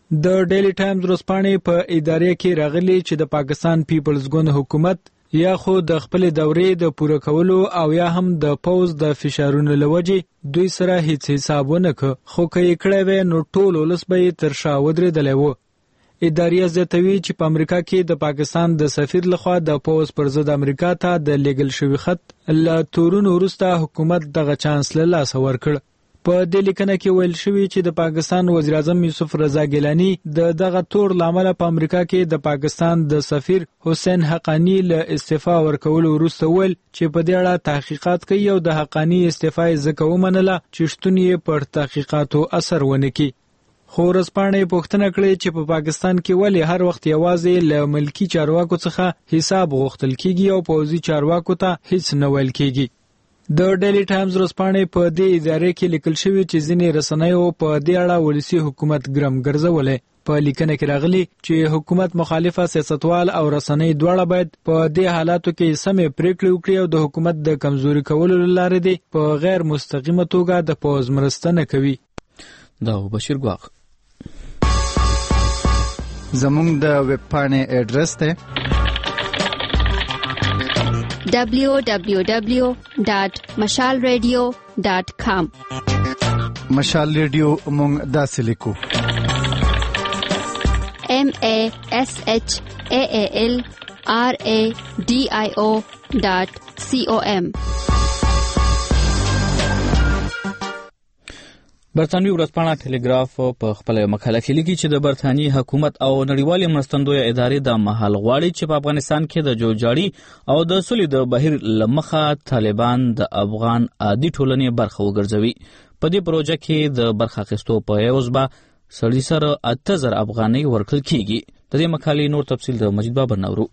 د ډیلی ټایمز ورځپاڼې په ادارې کې راغلي چې د پاکستان پیپلز ګوند حکومت یا خو د خپل دورې د پوره کولو او یا هم د پوز د فشارونو لوجې دوی سره هیڅ حساب ونه کړ، خو که یې کړی وی نو ټول ولس به یې تر شا ودرېدلی و. ادارې زیاتوي چې په امریکا کې د پاکستان د سفیر لخوا د پوز پر ضد امریکا ته د لیږل شوي خط له تورونو وروسته حکومت دغه چانس له لاسه ورکړ. په دې لیکنه کې ویل شوي چې د پاکستان وزیر اعظم یوسف رضا ګیلانی د دغه تور لامل په امریکا کې د پاکستان د سفیر حسین حقانی له استعفا ورکولو وروسته ویل چې په دې اړه تحقیقات کوي او د حقانی استعفا یې ځکه ومنله چې شتون یې پر تحقیقاتو اثر ونه کړي. خو ورځپاڼې پوښتنه کړې چې په پاکستان کې ولې هر وخت یوازې له ملکی چارواکو څخه حساب غوښتل کیږي او پوځي چارواکو ته هیڅ نه ویل کیږي. د ډیلی ټایمز ورځپاڼې په دې ادارې کې لیکل شوي چې ځینې رسنیو په دې اړه ولسي حکومت ګرم ګرځولی. په لیکنه کې راغلي چې حکومت مخالفه سیاستوال او رسنۍ دواړه باید په دې حالاتو کې سمې پریکړې وکړي او د حکومت د کمزوري کولو لپاره دي په غیر مستقیمه توګه د پوز مرسته نه کوي. دا بشیر ګواخ. زمونږ د ویب پاڼې اډرس دی دبلیو دبلیو دبلیو ډاټ مشال ریډیو ډاټ کام. مشال ریډیو مونږ داسې لیکو ایم ای ایس ایچ ای ای ایل آر ای ډي آی او ډاټ سی او ایم. برتانوي ورځپاڼه ټیلیګراف په خپل مقاله کې لیکي چې د برتانیې حکومت او نړیوالې مرستندویه ادارې د مهال غواړي چې په افغانستان کې د جوړجاړي او د سولې د بهیر لمخه طالبان د افغان عادي ټولنې برخه وګرځوي. په دې پروژه کې د برخه اخیستو په عوض به سړي سره اته زره افغانۍ ورکړل کیږي. د دې مقالې نور تفصیل د مجید بابر نورو.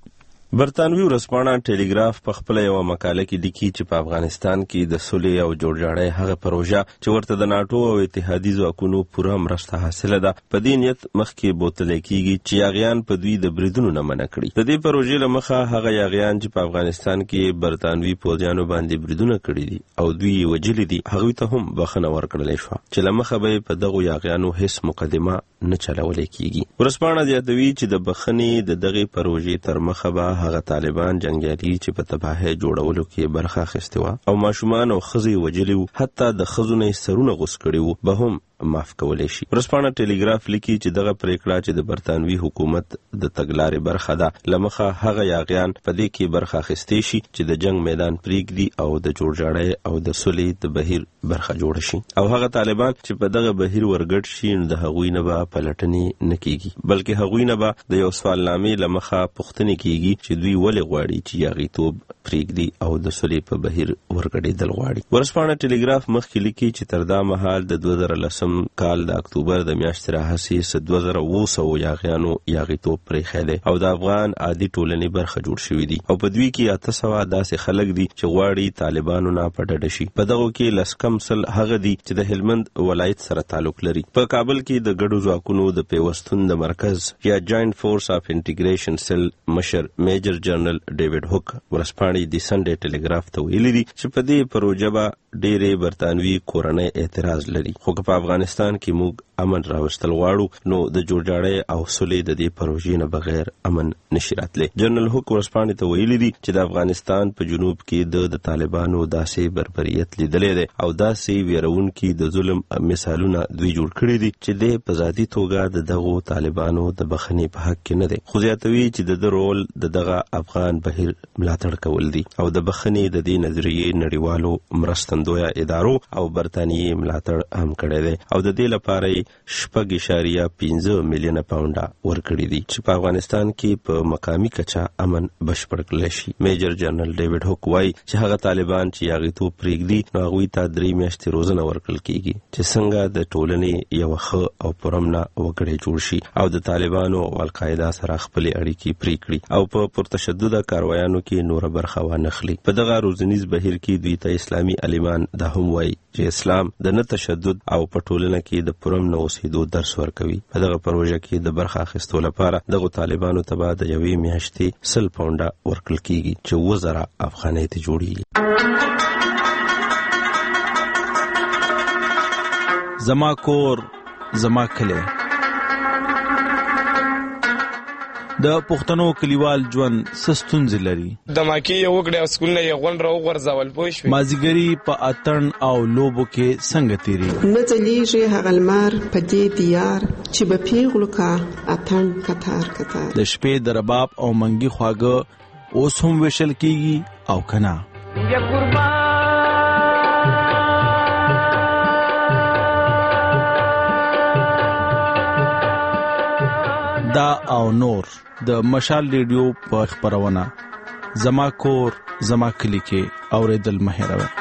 برتانوي ورځپاڼه ټیلیګراف په خپل یو مقاله کې لیکي چې په افغانستان کې د سولې او جوړجاړۍ هغه پروژه چې ورته د ناټو او اتحادي ځواکونو پوره مرسته حاصله ده په دې نیت مخکې بوتل کېږي چې یاغیان په دوی د بریدونو نه منع کړي. د دې پروژې له مخه هغه یاغیان چې په افغانستان کې برتانوي پوځیانو باندې بریدونه کړي دي او دوی وجلي دي هغوی ته هم بخښنه ورکړلی شوه چې له مخه به په دغو یاغیانو هیڅ مقدمه نه چلولی کېږي. ورځپاڼه زیاتوي چې د بخښنې د دغې پروژې تر مخه به هغه طالبان جنگیالي چې په تباهۍ جوړولو کې برخه اخیستې وه او ماشومان او ښځې وژلي وو، حتی د ښځو نه یې سرونه غوڅ کړي وو، به هم معاف کولی شي. ورځپاڼه ټیلیګراف لیکي چې دغه پریکړه چې د برتانوي حکومت د تګلارې برخه ده له مخه هغه یاغیان په دې کې برخه اخیستی شي چې د جنگ میدان پریږدي او د جوړجاړۍ او د سولې د بهیر برخه جوړ شي، او هغه طالبان چې په دغه بهیر ورګډ شي نو د هغوی نه به پلټنې نه کیږي، بلکې هغوی نه به د یو سوالنامې له مخه پوښتنې کیږي چې دوی ولې غواړي چې یاغیتوب پریږدي او د سولې په بهیر ورګډېدل غواړي. ورځپاڼه ټیلیګراف مخکې لیکي چې تر دا مهال د دوه زره لسم کال د اکتوبر د میاشتې راهیسې دوه زره اوه سوه یاغیانو یاغیتوب پرېښی دی او د افغان عادي ټولنې برخه جوړ شوي دي، او په دوی کې اته سوه داسې خلک دي چې غواړي طالبانو نه په ډډه شي. په دغو کې لس کم سل هغه دي چې د هلمند ولایت سره تعلق لري. په کابل کې د ګډو ځواکونو د پیوستون د مرکز یا جاینټ فورس اف انټیګریشن سیل مشر میجر جنرال ډیوډ هوک ورځپاڼې د سنډې ټیلیګراف ته ویلي دي چې په دې پروژه به ډېرې برتانوي کورنۍ اعتراض لري، خو که په افغانستان کې موږ امن راوستل غواړو نو د جوړجاړۍ او سولې د دې پروژې نه بغیر امن نشي راتلی. جنرال هوک ورځپاڼې ته ویلي دي چې د افغانستان په جنوب کې د د طالبانو داسې بربریت لیدلی دی او داسې ویرونکي د ظلم مثالونه دوی جوړ کړي دي چې دی په ذاتي توګه د دغو طالبانو د بخښنې په حق کې نه دی، خو زیاتوي چې د ده رول د دغه افغان بهیر ملاتړ کول دي او د بخښنې د دې نظریې نړیوالو مرستندویه ادارو او برتانیې ملاتړ هم کړی دی او د دې لپاره شپږ اشاریه پنځه میلیونه پاونډه ورکړي دي چې په افغانستان کې په مقامي کچه امن بشپړ کړلی شي. میجر جنرال ډیوډ هوک وایي چې هغه طالبان چې یاغیتوب پرېږدي نو هغوی ته درې میاشتې روزنه ورکړل کېږي چې څنګه د ټولنې یوه ښه او پرامنه وګړی جوړ شي او د طالبانو او القاعده سره خپلې اړیکې پرې کړي او په پرتشدده کاروایانو کې نوره برخه وانخلي. په دغه روزنیز بهیر کې دوی ته اسلامي عالمان دا هم وایي چې اسلام د نه تشدد او په ټولنه کې د پرامن اوسېدو درس ورکوي. په دغه پروژه کې د برخه اخیستو لپاره دغو طالبانو ته به د یوې میاشتې سل پاونډه ورکړل کېږي چې اووه زره افغانۍ ته جوړیږي. زما کور زما کلی. د پښتنو کلیوال ژوند څه ستونزې لري؟ د ماکي یو وګړی سکول نه یو غونډ راوغورځول پوه شوې. مازیګري په اتڼ او لوبو کې څنګه تېرېږي؟ نه ځلیږي هغه لمر په دې دیار چې به پیغلو کا اتڼ کتار کتار. د شپې د رباب او منګي خواږه اوس هم ویشل کېږي او که نه؟ یا قربان دا او نور د مشال ریډیو په خبرونه زما کور زما کلی کې اوریدل مهیروي.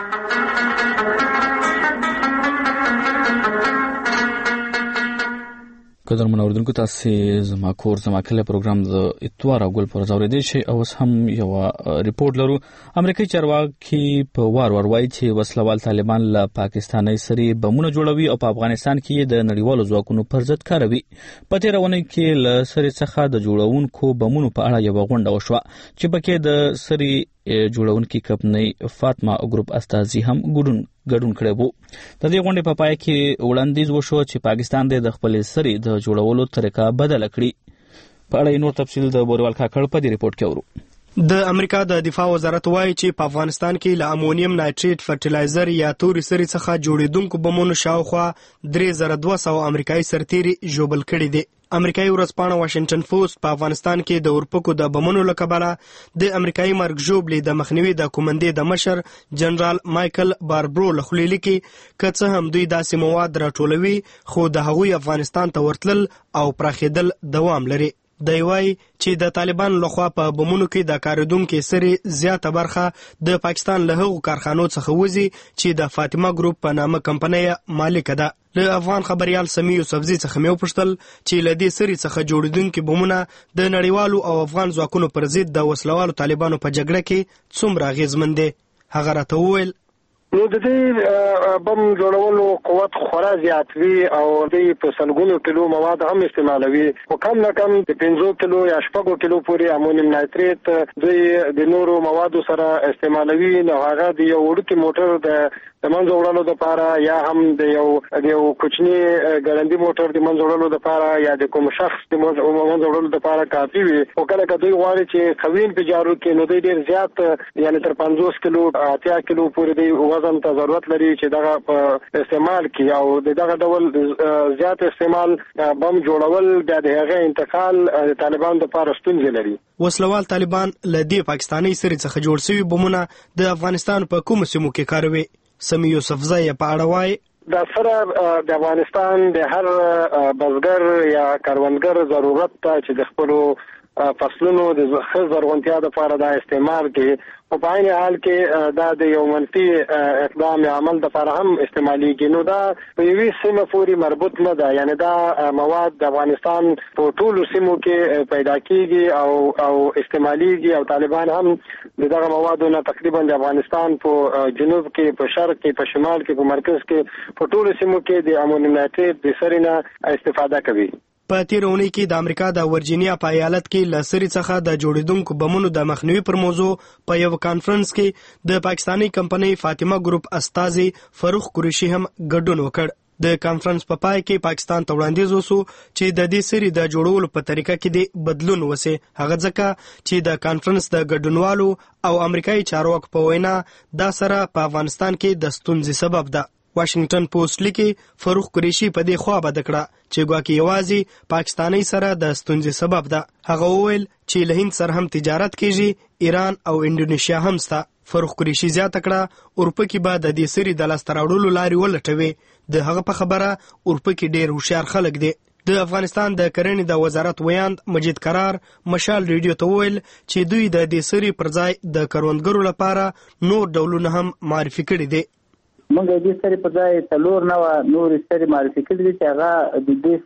قدر منوردونکو تاسو زما کور زما کلی پروګرام د اتوار او ګل پر زاوریدي شي او هم یو ریپورت لرو. امریکایي چارواکي په وار وار وایي چې وسلوال طالبان له پاکستاني سری بمونه جوړوي او په افغانستان کې د نړیوالو ځواکونو پر ضد کاروي. په تیرونه کې له سری څخه د جوړونکو بمونو په اړه یو غونډه وشوه چې پکې د سری جوړونکي کمپنۍ فاطمه ګروپ استازي هم ګډون ګډون کړی وو. د دې غونډې په پای کې وړاندیز وشو چې پاکستان د خپل سری د جوړولو طریقه بدل کړي. په اړه نور تفصیل د بوروال کاکړ په دې ریپورت کې ورو. د امریکا د دفاع وزارت وایي چې په افغانستان کې له امونیم نایټریټ فرټیلایزر یا توري سری څخه جوړیدونکو بمونو شاوخوا درې زره دوه سوه امریکایي سرتیري ژوبل کړي دي. امریکایي ورځپاڼه واشنگټن پوسټ په افغانستان کې د اورپکو د بمونو له کبله د امریکایي مرګ ژوبلې د مخنیوي د کومندې د مشر جنرال مایکل باربرو له خولې لیکي که څه هم دوی داسې مواد راټولوي خو د هغوی افغانستان ته ورتلل او پراخېدل دوام لري. دی وایي چې د طالبانو لخوا په بمونو کې د کاریدونکو سرې زیاته برخه د پاکستان له هغو کارخانو څخه وځي چې د فاطمه ګروپ په نامه کمپنۍ مالک ده. له افغان خبريال سمی یوسفزي څخه مې وپوښتل چې له دې سرې څخه جوړېدونکي بمونه د نړیوالو او افغان ځواکونو پر ضد د وسلوالو طالبانو په جګړه کې څومره اغېزمن دي. هغه راته وویل نو د دې بم جوړولو قوت خورا زیات وي او د په سلګونو کیلو مواد هم استعمالوي او کم نه کم د پنځه کیلو یا شپږ کیلو پورې امونیم نایتریت د نورو موادو سره استعمالوي. نو هغه د یو وړوکی موټر د د منځ وړلو لپاره یا هم د یو د یو کوچنی ګړندی موټر د منځ وړلو لپاره یا د کوم شخص د منځ وړلو لپاره کافي وي. او کله کله دوی غواړي چې خوین په جارو کې نو دوی ډیر زیات یعنی تر پنځوس کیلو اتیا کیلو پورې د وزن ته ضرورت لري چې دغه په استعمال کې او دغه ډول زیات استعمال بم جوړول د هغه انتقال طالبان د لپاره ستونزې لري. وسلوال طالبان له دې پاکستاني سرې څخه جوړ شوي بمونه د افغانستان په کومو سیمو کې کاروي. سمی یوسفزی په اړه وایي دا سره د افغانستان د هر بزګر یا کاروانګر ضرورت ته چې د خپلو فصلونو د ښه زرغونتیا لپاره دا استعمال کې او په عین حال کې دا د یو منفي اقدام عمل لپاره هم استعمالېږي. نو دا په یوې سیمه پورې مربوط نه ده، یعنی دا مواد د افغانستان په ټولو سیمو کې پیدا کیږي او او استعمالېږي او طالبان هم دغه موادو نه تقریبا د افغانستان په جنوب کې، په شرق کې، په شمال کې، په مرکز کې، په ټولو سیمو کې د امونیم نایتریت د سرې نه استفاده کوي. په تیر اونۍ کې د امریکا د ورجینیا په ایالت کې له سرې څخه د جوړېدونکو بمونو د مخنیوي پر موضوع په یو کانفرنس کې د پاکستاني کمپنۍ فاطمه ګروپ استازي فاروق قریشي هم ګډون وکړ. د کانفرنس په پای کې پاکستان ته وړاندیز وسو چې د دې سرې د جوړولو په طریقه کې د بدلون وسي، هغه ځکه چې د کانفرنس د ګډونوالو او امریکایي چارواکو په وینا دا سره په افغانستان کې د ستونزې سبب ده. واشنگټن پوسټ لیکي فاروق قریشي په دې خوا بد کړه چې ګواکې یوازې پاکستاني سره د ستونزې سبب ده. هغه وویل چې له هند سره هم تجارت کیږي، ایران او انډونیشیا هم سته. فاروق قریشي زیاته کړه اورپکي به د دې سرې د لاسته راوړلو لارې ولټوي. د هغه په خبره اورپکي ډیر هوښیار خلک دي. د افغانستان د کرنې د وزارت ویاند مجید قرار مشال ریډیو ته وویل چې دوی د دې سرې پر ځای د کروندګرو لپاره نور ډولونه هم معرفي کړي دي. موږ د دې سرې په ځای څلور نوع نورې سرې معرفي کړي دي چې هغه د دې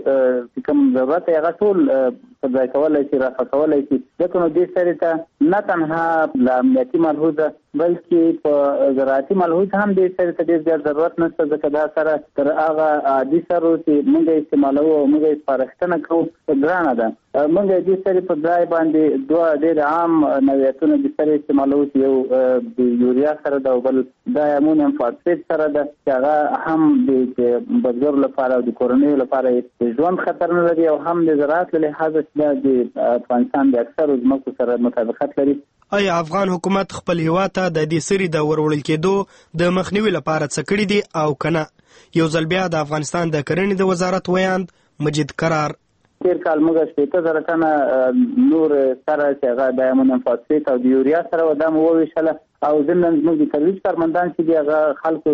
سرې کوم ضرورت یې هغه ټول په ځای کولی شي، رافع کولی شي. ځکه نو دې سرې ته نه تنها له امنیتي ملحوظه بلکې په زراعتي ملحوظ هم دې سرې ته ډېر زیات ضرورت نشته، ځکه دا سره تر هغه عادي سرو چې موږ یې استعمالوو او موږ یې سپارښتنه کوو ګرانه ده. موږ دې سرې په ځای باندې دوه ډېر عام نوعیتونه د سرې استعمالوو چې یو د یوریا سره ده او بل د امونیم فاسفیټ سره ده چې هغه هم د بزګرو لپاره او د کورنیو لپاره د ژوند خطر نه لري او هم د زراعت له لحاظه چې د افغانستان د اکثرو ځمکو سره مطابقت لري. آیا افغان حکومت خپل هیواد ته د دې سرې د ورولل کېدو د مخنیوي لپاره څه کړي دي او کنه؟ یو ځل بیا د افغانستان د کرنې د وزارت ویاند مجید قرار تیر کال موږ شپېته زره ټنه نور سره چې هغه د امونیم فاسفیټ او د یوریا سره وه دا مو وویشله او ضمن زموږ د ترویج کارمندان چې دي هغه خلکو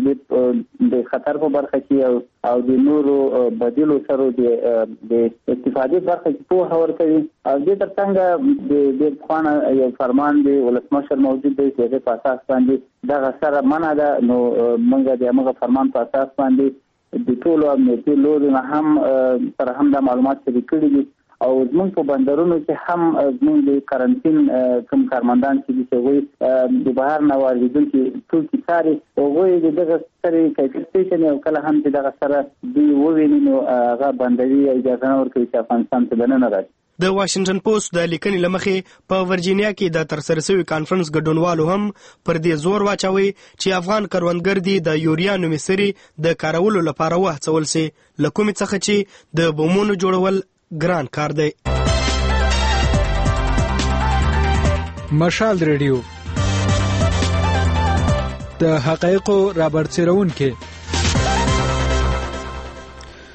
ته د خطر په برخه کې او د نورو بدیلو سره د استفادې برخه کې پوهه ورکوي. او دې تر څنګ د ډېر پخوانه یو فرمان دی ولسمشر موجود دی چې هغې په اساس باندې دغه سره منع ده. نو موږ د همغه فرمان په اساس باندې د ټولو امنیتي لوري نه هم سره هم دا معلومات شریک کړي دي او زموږ په بندرونو کې هم زموږ د کارنتین کوم کارمندان چې دي چې هغوی د بهر نه واردېدونکي توکي څاري، هغوی د دغه سرې کیفیت پیژني او کله هم چې دغه سره دوی وویني نو هغه بندوي او اجازه نه ورکوي چې افغانستان ته دننه راشي. د واشنگټن پوسټ د لیکنې له مخې په ورجینیا کې د ترسره شوي کانفرنس ګډونوالو هم پر دې زور واچوي چې افغان کروندګر دي د یوریا نومې سرې د کارولو لپاره وهڅول سي، له کومې څخه چې د بمونو جوړول ګران کار دی. مشال ریډیو د حقایقو رابرسېرونکي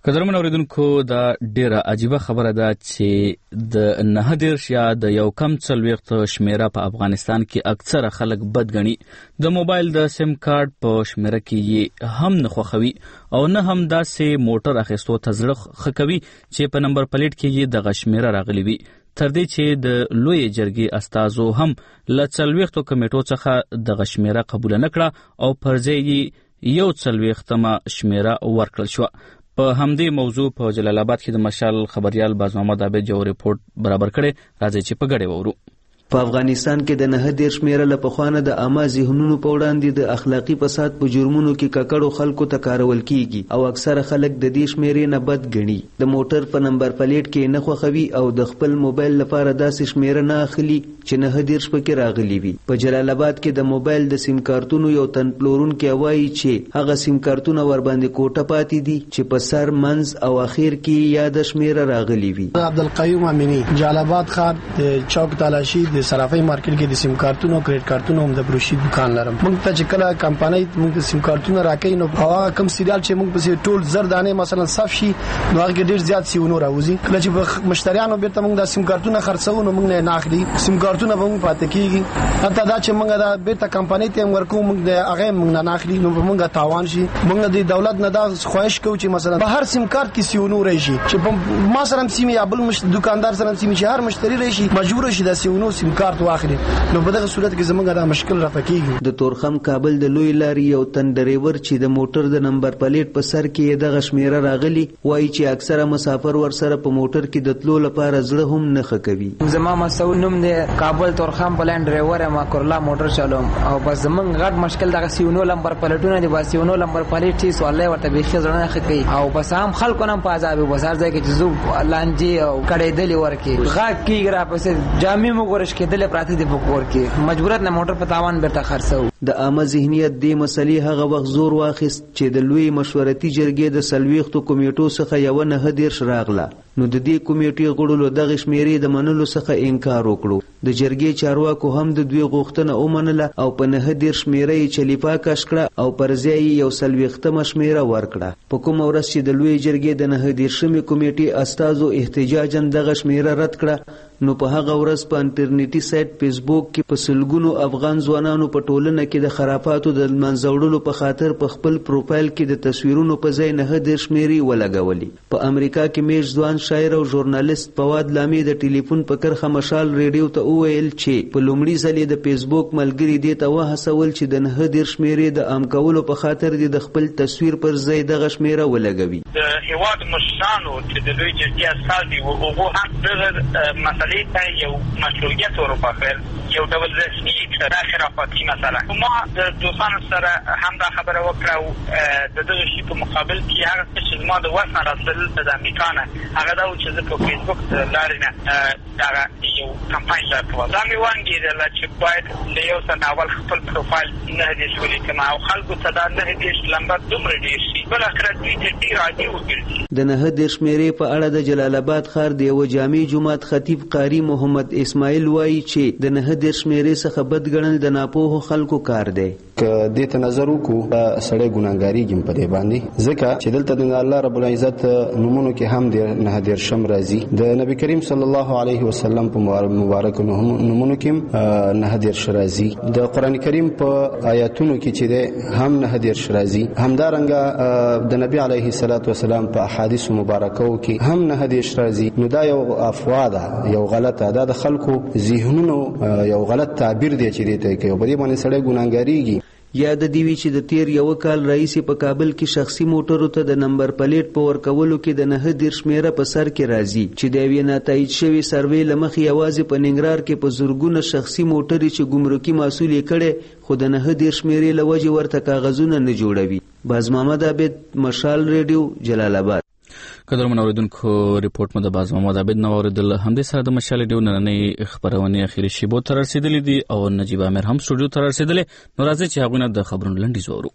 قدرمن اوریدونکو دا ډیره عجیبه خبره ده چې د نه دیرش یا د یو کم څلوېښت شمیره په افغانستان کې اکثره خلک بد ګڼي. د موبایل د سیم کارت په شمیره کې یې هم نه خوښوي او نه هم داسې موټر اخیستو ته زړه ښه کوي چې په نمبر پلیټ کې یې دغه شمیره راغلي وي، تر دې چې د لوی جرګې استازو هم له څلوېښتو کمیټو څخه دغه شمیره قبول نه کړه او پر ځای یې یو څلوېښتمه شمیره ورکړل شوه. په همدې موضوع په جلال آباد کې د مشال خبريال باز محمد عابد یو ریپورت برابر کړي، راځي چې په ګډه وورو. په افغانستان کې د نه دېرش شمیره له پخوانه د عامه ذهنونو په وړاندې د اخلاقي فساد په جرمونو کې ککړو خلکو ته کارول کیږي او اکثره خلک د دې شمیرې نه بد ګڼي. د موټر په نمبر پلیټ کې نه خوښوي او د خپل موبایل لپاره داسې شمیره نه اخلي چې نه دېرش پکې راغلي وي. په جلال آباد کې د موبایل د سیم کارتونو یو تن پلورونکی وایي چې هغه سیم کارتونه ور باندې کوټه پاتې دي چې په سر منځ او اخر کې یاد شمیره راغلي وي. عبدالقیوم امینی، جلال آباد ښار د چوک تالاشي د صرافي مارکیټ کې د سیم کارتونو کریډټ کارتونو هم د بروشي دکان لرم. موږ ته چې کله کمپنۍ موږ د سیم کارتونو راکې نو هغه کم سیریال چې موږ په ټول زر دانه مثلا صف شي نو هغه ډیر زیات سیونو راوځي. کله چې مشتریانو بیرته موږ د سیم کارتونو خرڅو نو موږ نه اخلي، سیم کارتونو به موږ پاتې کیږي. حتی دا چې موږ د بیرته کمپنۍ ته ورکو موږ د هغه موږ نه اخلي نو موږ تاوان شي. موږ د دولت نه دا خواهش کوو چې مثلا په هر سیم کارت کې سیونو راشي چې ما سره سیم یا بل مش دکاندار سره سیم چې هر مشتری راشي مجبور شي د سیونو سیم کارت واخلي. نو په دغه صورت کې زمونږ دا مشکل راپکیږي. د تورخم کابل د لوی لارې یو تن ډرایور چې د موټر د نمبر پلیټ په سر کې دغه شمیره راغلی وایي چې اکثره مسافر ور سره په موټر کې د تلو لپاره زړه هم نه ښه کوي. زما مسعود نوم دی، کابل تورخم پلان ډرایور ما کورلا موټر چلوم او بس زمونږ غټ مشکل دغه سیونو نمبر پلیټونه دی. بس سیونو نمبر پلیټ چې سوالای ورته به خزر نه ښه کوي او بس هم خلکو نه په عذاب بازار ځای کې چې زو لانجی او کړې دلی ورکی غاګ کیږي را پسې جامع مو ګورش کې دل پراته دی په کور کې مجبورت نه موټر په تاوان بیرته خرڅو. د عامه ذهنیت د مسلې هغه وخت زور واخیست چې د لوی مشورتي جرګې د سلويختو کمیټو څخه یو نه دیرش راغله. نو د دې کمیټې غړو دغه شمیرې د منلو څخه انکار وکړو. د جرګې چارواکو هم د دوی غوښتنه ومنله او په نه دیرش شمیرې چلیپا کش کړه او پر ځای یو سلويختمه شمیره ورکړه. په کوم ورځ چې د لوی جرګې د نه دیرشمې کمیټې استازو احتجاجاً دغه شمیره رد کړه نو په هغه ورځ په انټرنیټي سایت فیسبوک کې په سلګونو افغان ځوانانو په ټولنه کې د خرافاتو د منځوړلو په خاطر په خپل پروفایل کې د تصویرونو په ځای نه دیرش شمیرې ولګولې. په امریکا کې میش ځوان شاعر او ژورنالیست فواد لامي د ټلیفون په کرخه مشال ریډیو ته وویل چې په لومړي ځل د فیسبوک ملګري دې ته وهڅول چې د نه دیرش شمیرې د عام کولو په خاطر د خپل تصویر پر ځای دغه شمیره ولګوي. د هیواد مشرانو چې د لوی جرګې استازي وو هغه هم دغه مسلې ته یو مشروعیت ورپخل یو ډول رسمي خرافاتي مسله. ما د دوستانو سره هم دا خبره وکړه او د دغه شي په مقابل کې هغه چې ما د وسنه راسل د امریکا نه هغه دا چې زه په فیسبوک لارې نه دا یو کمپاین راکوم. دا مې وانګېدل چې باید له یو څه اول خپل پروفایل نه دیش ولیکم او خلکو ته دا نه دیش لمبر دومره ډېر شي بل اخر دوی ته ډېر عادي وګرځي. د نه دیش شمیرې په اړه د جلال آباد ښار د یو جامع جماعت خطیب قاری محمد اسماعیل وایي چې د نه دیرش شمیرې څخه بد ګڼل د ناپوهو خلکو کار دی. که دې ته نظر وکړو سړی ګناهګاریږي په دې باندې ځکه چې دلته د الله رب العزت نومونو کې هم د نه دیرشم راځي. د نبی کریم صلی الله علیه وسلم په مبارک نومونو کې نه دیرش راځي. د قران کریم په آیاتونو کې چې هم نه دیرش راځي. همدارنګه د نبی علیه الصلاۃ والسلام په احادیث مبارکو کې هم نه دیرش راځي. نو دا یو افوا ده، یو غلطه ده، د خلکو ذهنونو یو غلط تعبیر دی چې دې ته کوي. په دې باندې سړی ګناهګاریږي. یاد دی وی چې د تیر یو کال رئیس په کابل کې شخصي موټرو ته د نمبر پلیټ په ورکولو کې د نه دیرش شمیره په سر کې راځي چې د یوې ناتایید شوی سروې لمخې یوازې په ننګرهار کې په زورګونه شخصي موټرې چې ګمرکي مسؤل یې کړي خو د نه دیرش شمیرې له وجې ورته کاغذونه نه جوړوي. باز محمد عابد، مشال ریډیو، جلال آباد. قدرمن اوریدونکو ریپورت مو د باز محمد عابد نو اوریدل. همدې سره د مشال ریډیو نننۍ خبرونه اخیری شیبو تر رسیدلې دي او نجیب امیر هم سټوډیو ته رسیدلې. نو راځي چې هغه د خبرونو لنډیز وورو.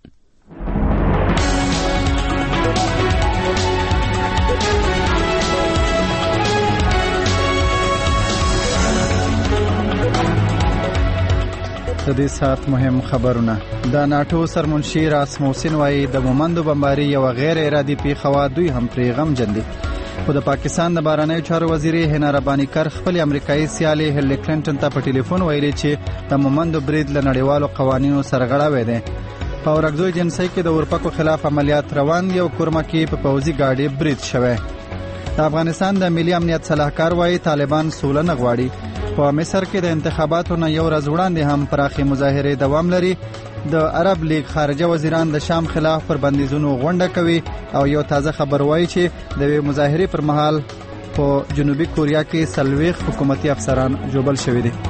د دې سات مهم خبرونه. د ناتو سرمنشي راسموسن وايي د مومندو بمباري یو غیر ارادي پیښه دوی هم پرې غمجن دي. خو د پاکستان د بهرنیو چارو وزیرې هنا رباني کر خپل امریکایي سیالي هیلری کلینټن ته په ټلیفون ویلي چې د مومندو برید له نړیوالو قوانینو سره غړاوی دی. په ورکزوی جنسي کې د اورپکو خلاف عملیات روان یو کورمه کې په پوځي گاډي برید شوی. د افغانستان د ملي امنیت صلاحکار وايي طالبان سوله نه غواړي. په مصر کې د انتخاباتو نه یو ورځ وړاندې هم پراخي مظاهره دوام لري. د عرب لیگ خارجه وزیران د شام خلاف پر بندیزونو غونډه کوي او یو تازه خبر وايي چې د وی مظاهره پر مهال په جنوبي کوریا کې سلويخ حکومتي افسران جوبل شوي دي.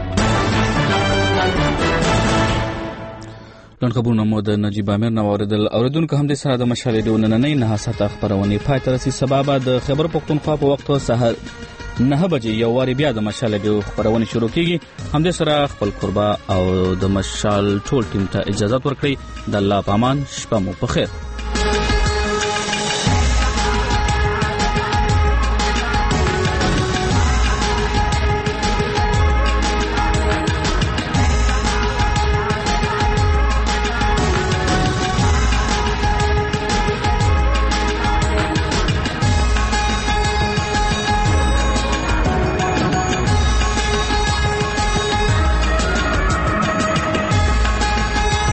لن خبرونه مو د نجیب امیر نو اوریدل. اوریدونکو هم د سره د مشالې د نننۍ نه ساته خبرونه پای تر سي سبب د خبر پختونخوا په وخت سحر نه بجې یو واری بیا د مشالې د خبرونه شروع کیږي. هم د سره خپل قربا او د مشال ټول ټیم ته اجازه ورکړي. د الله پامان شپه مو په خیر.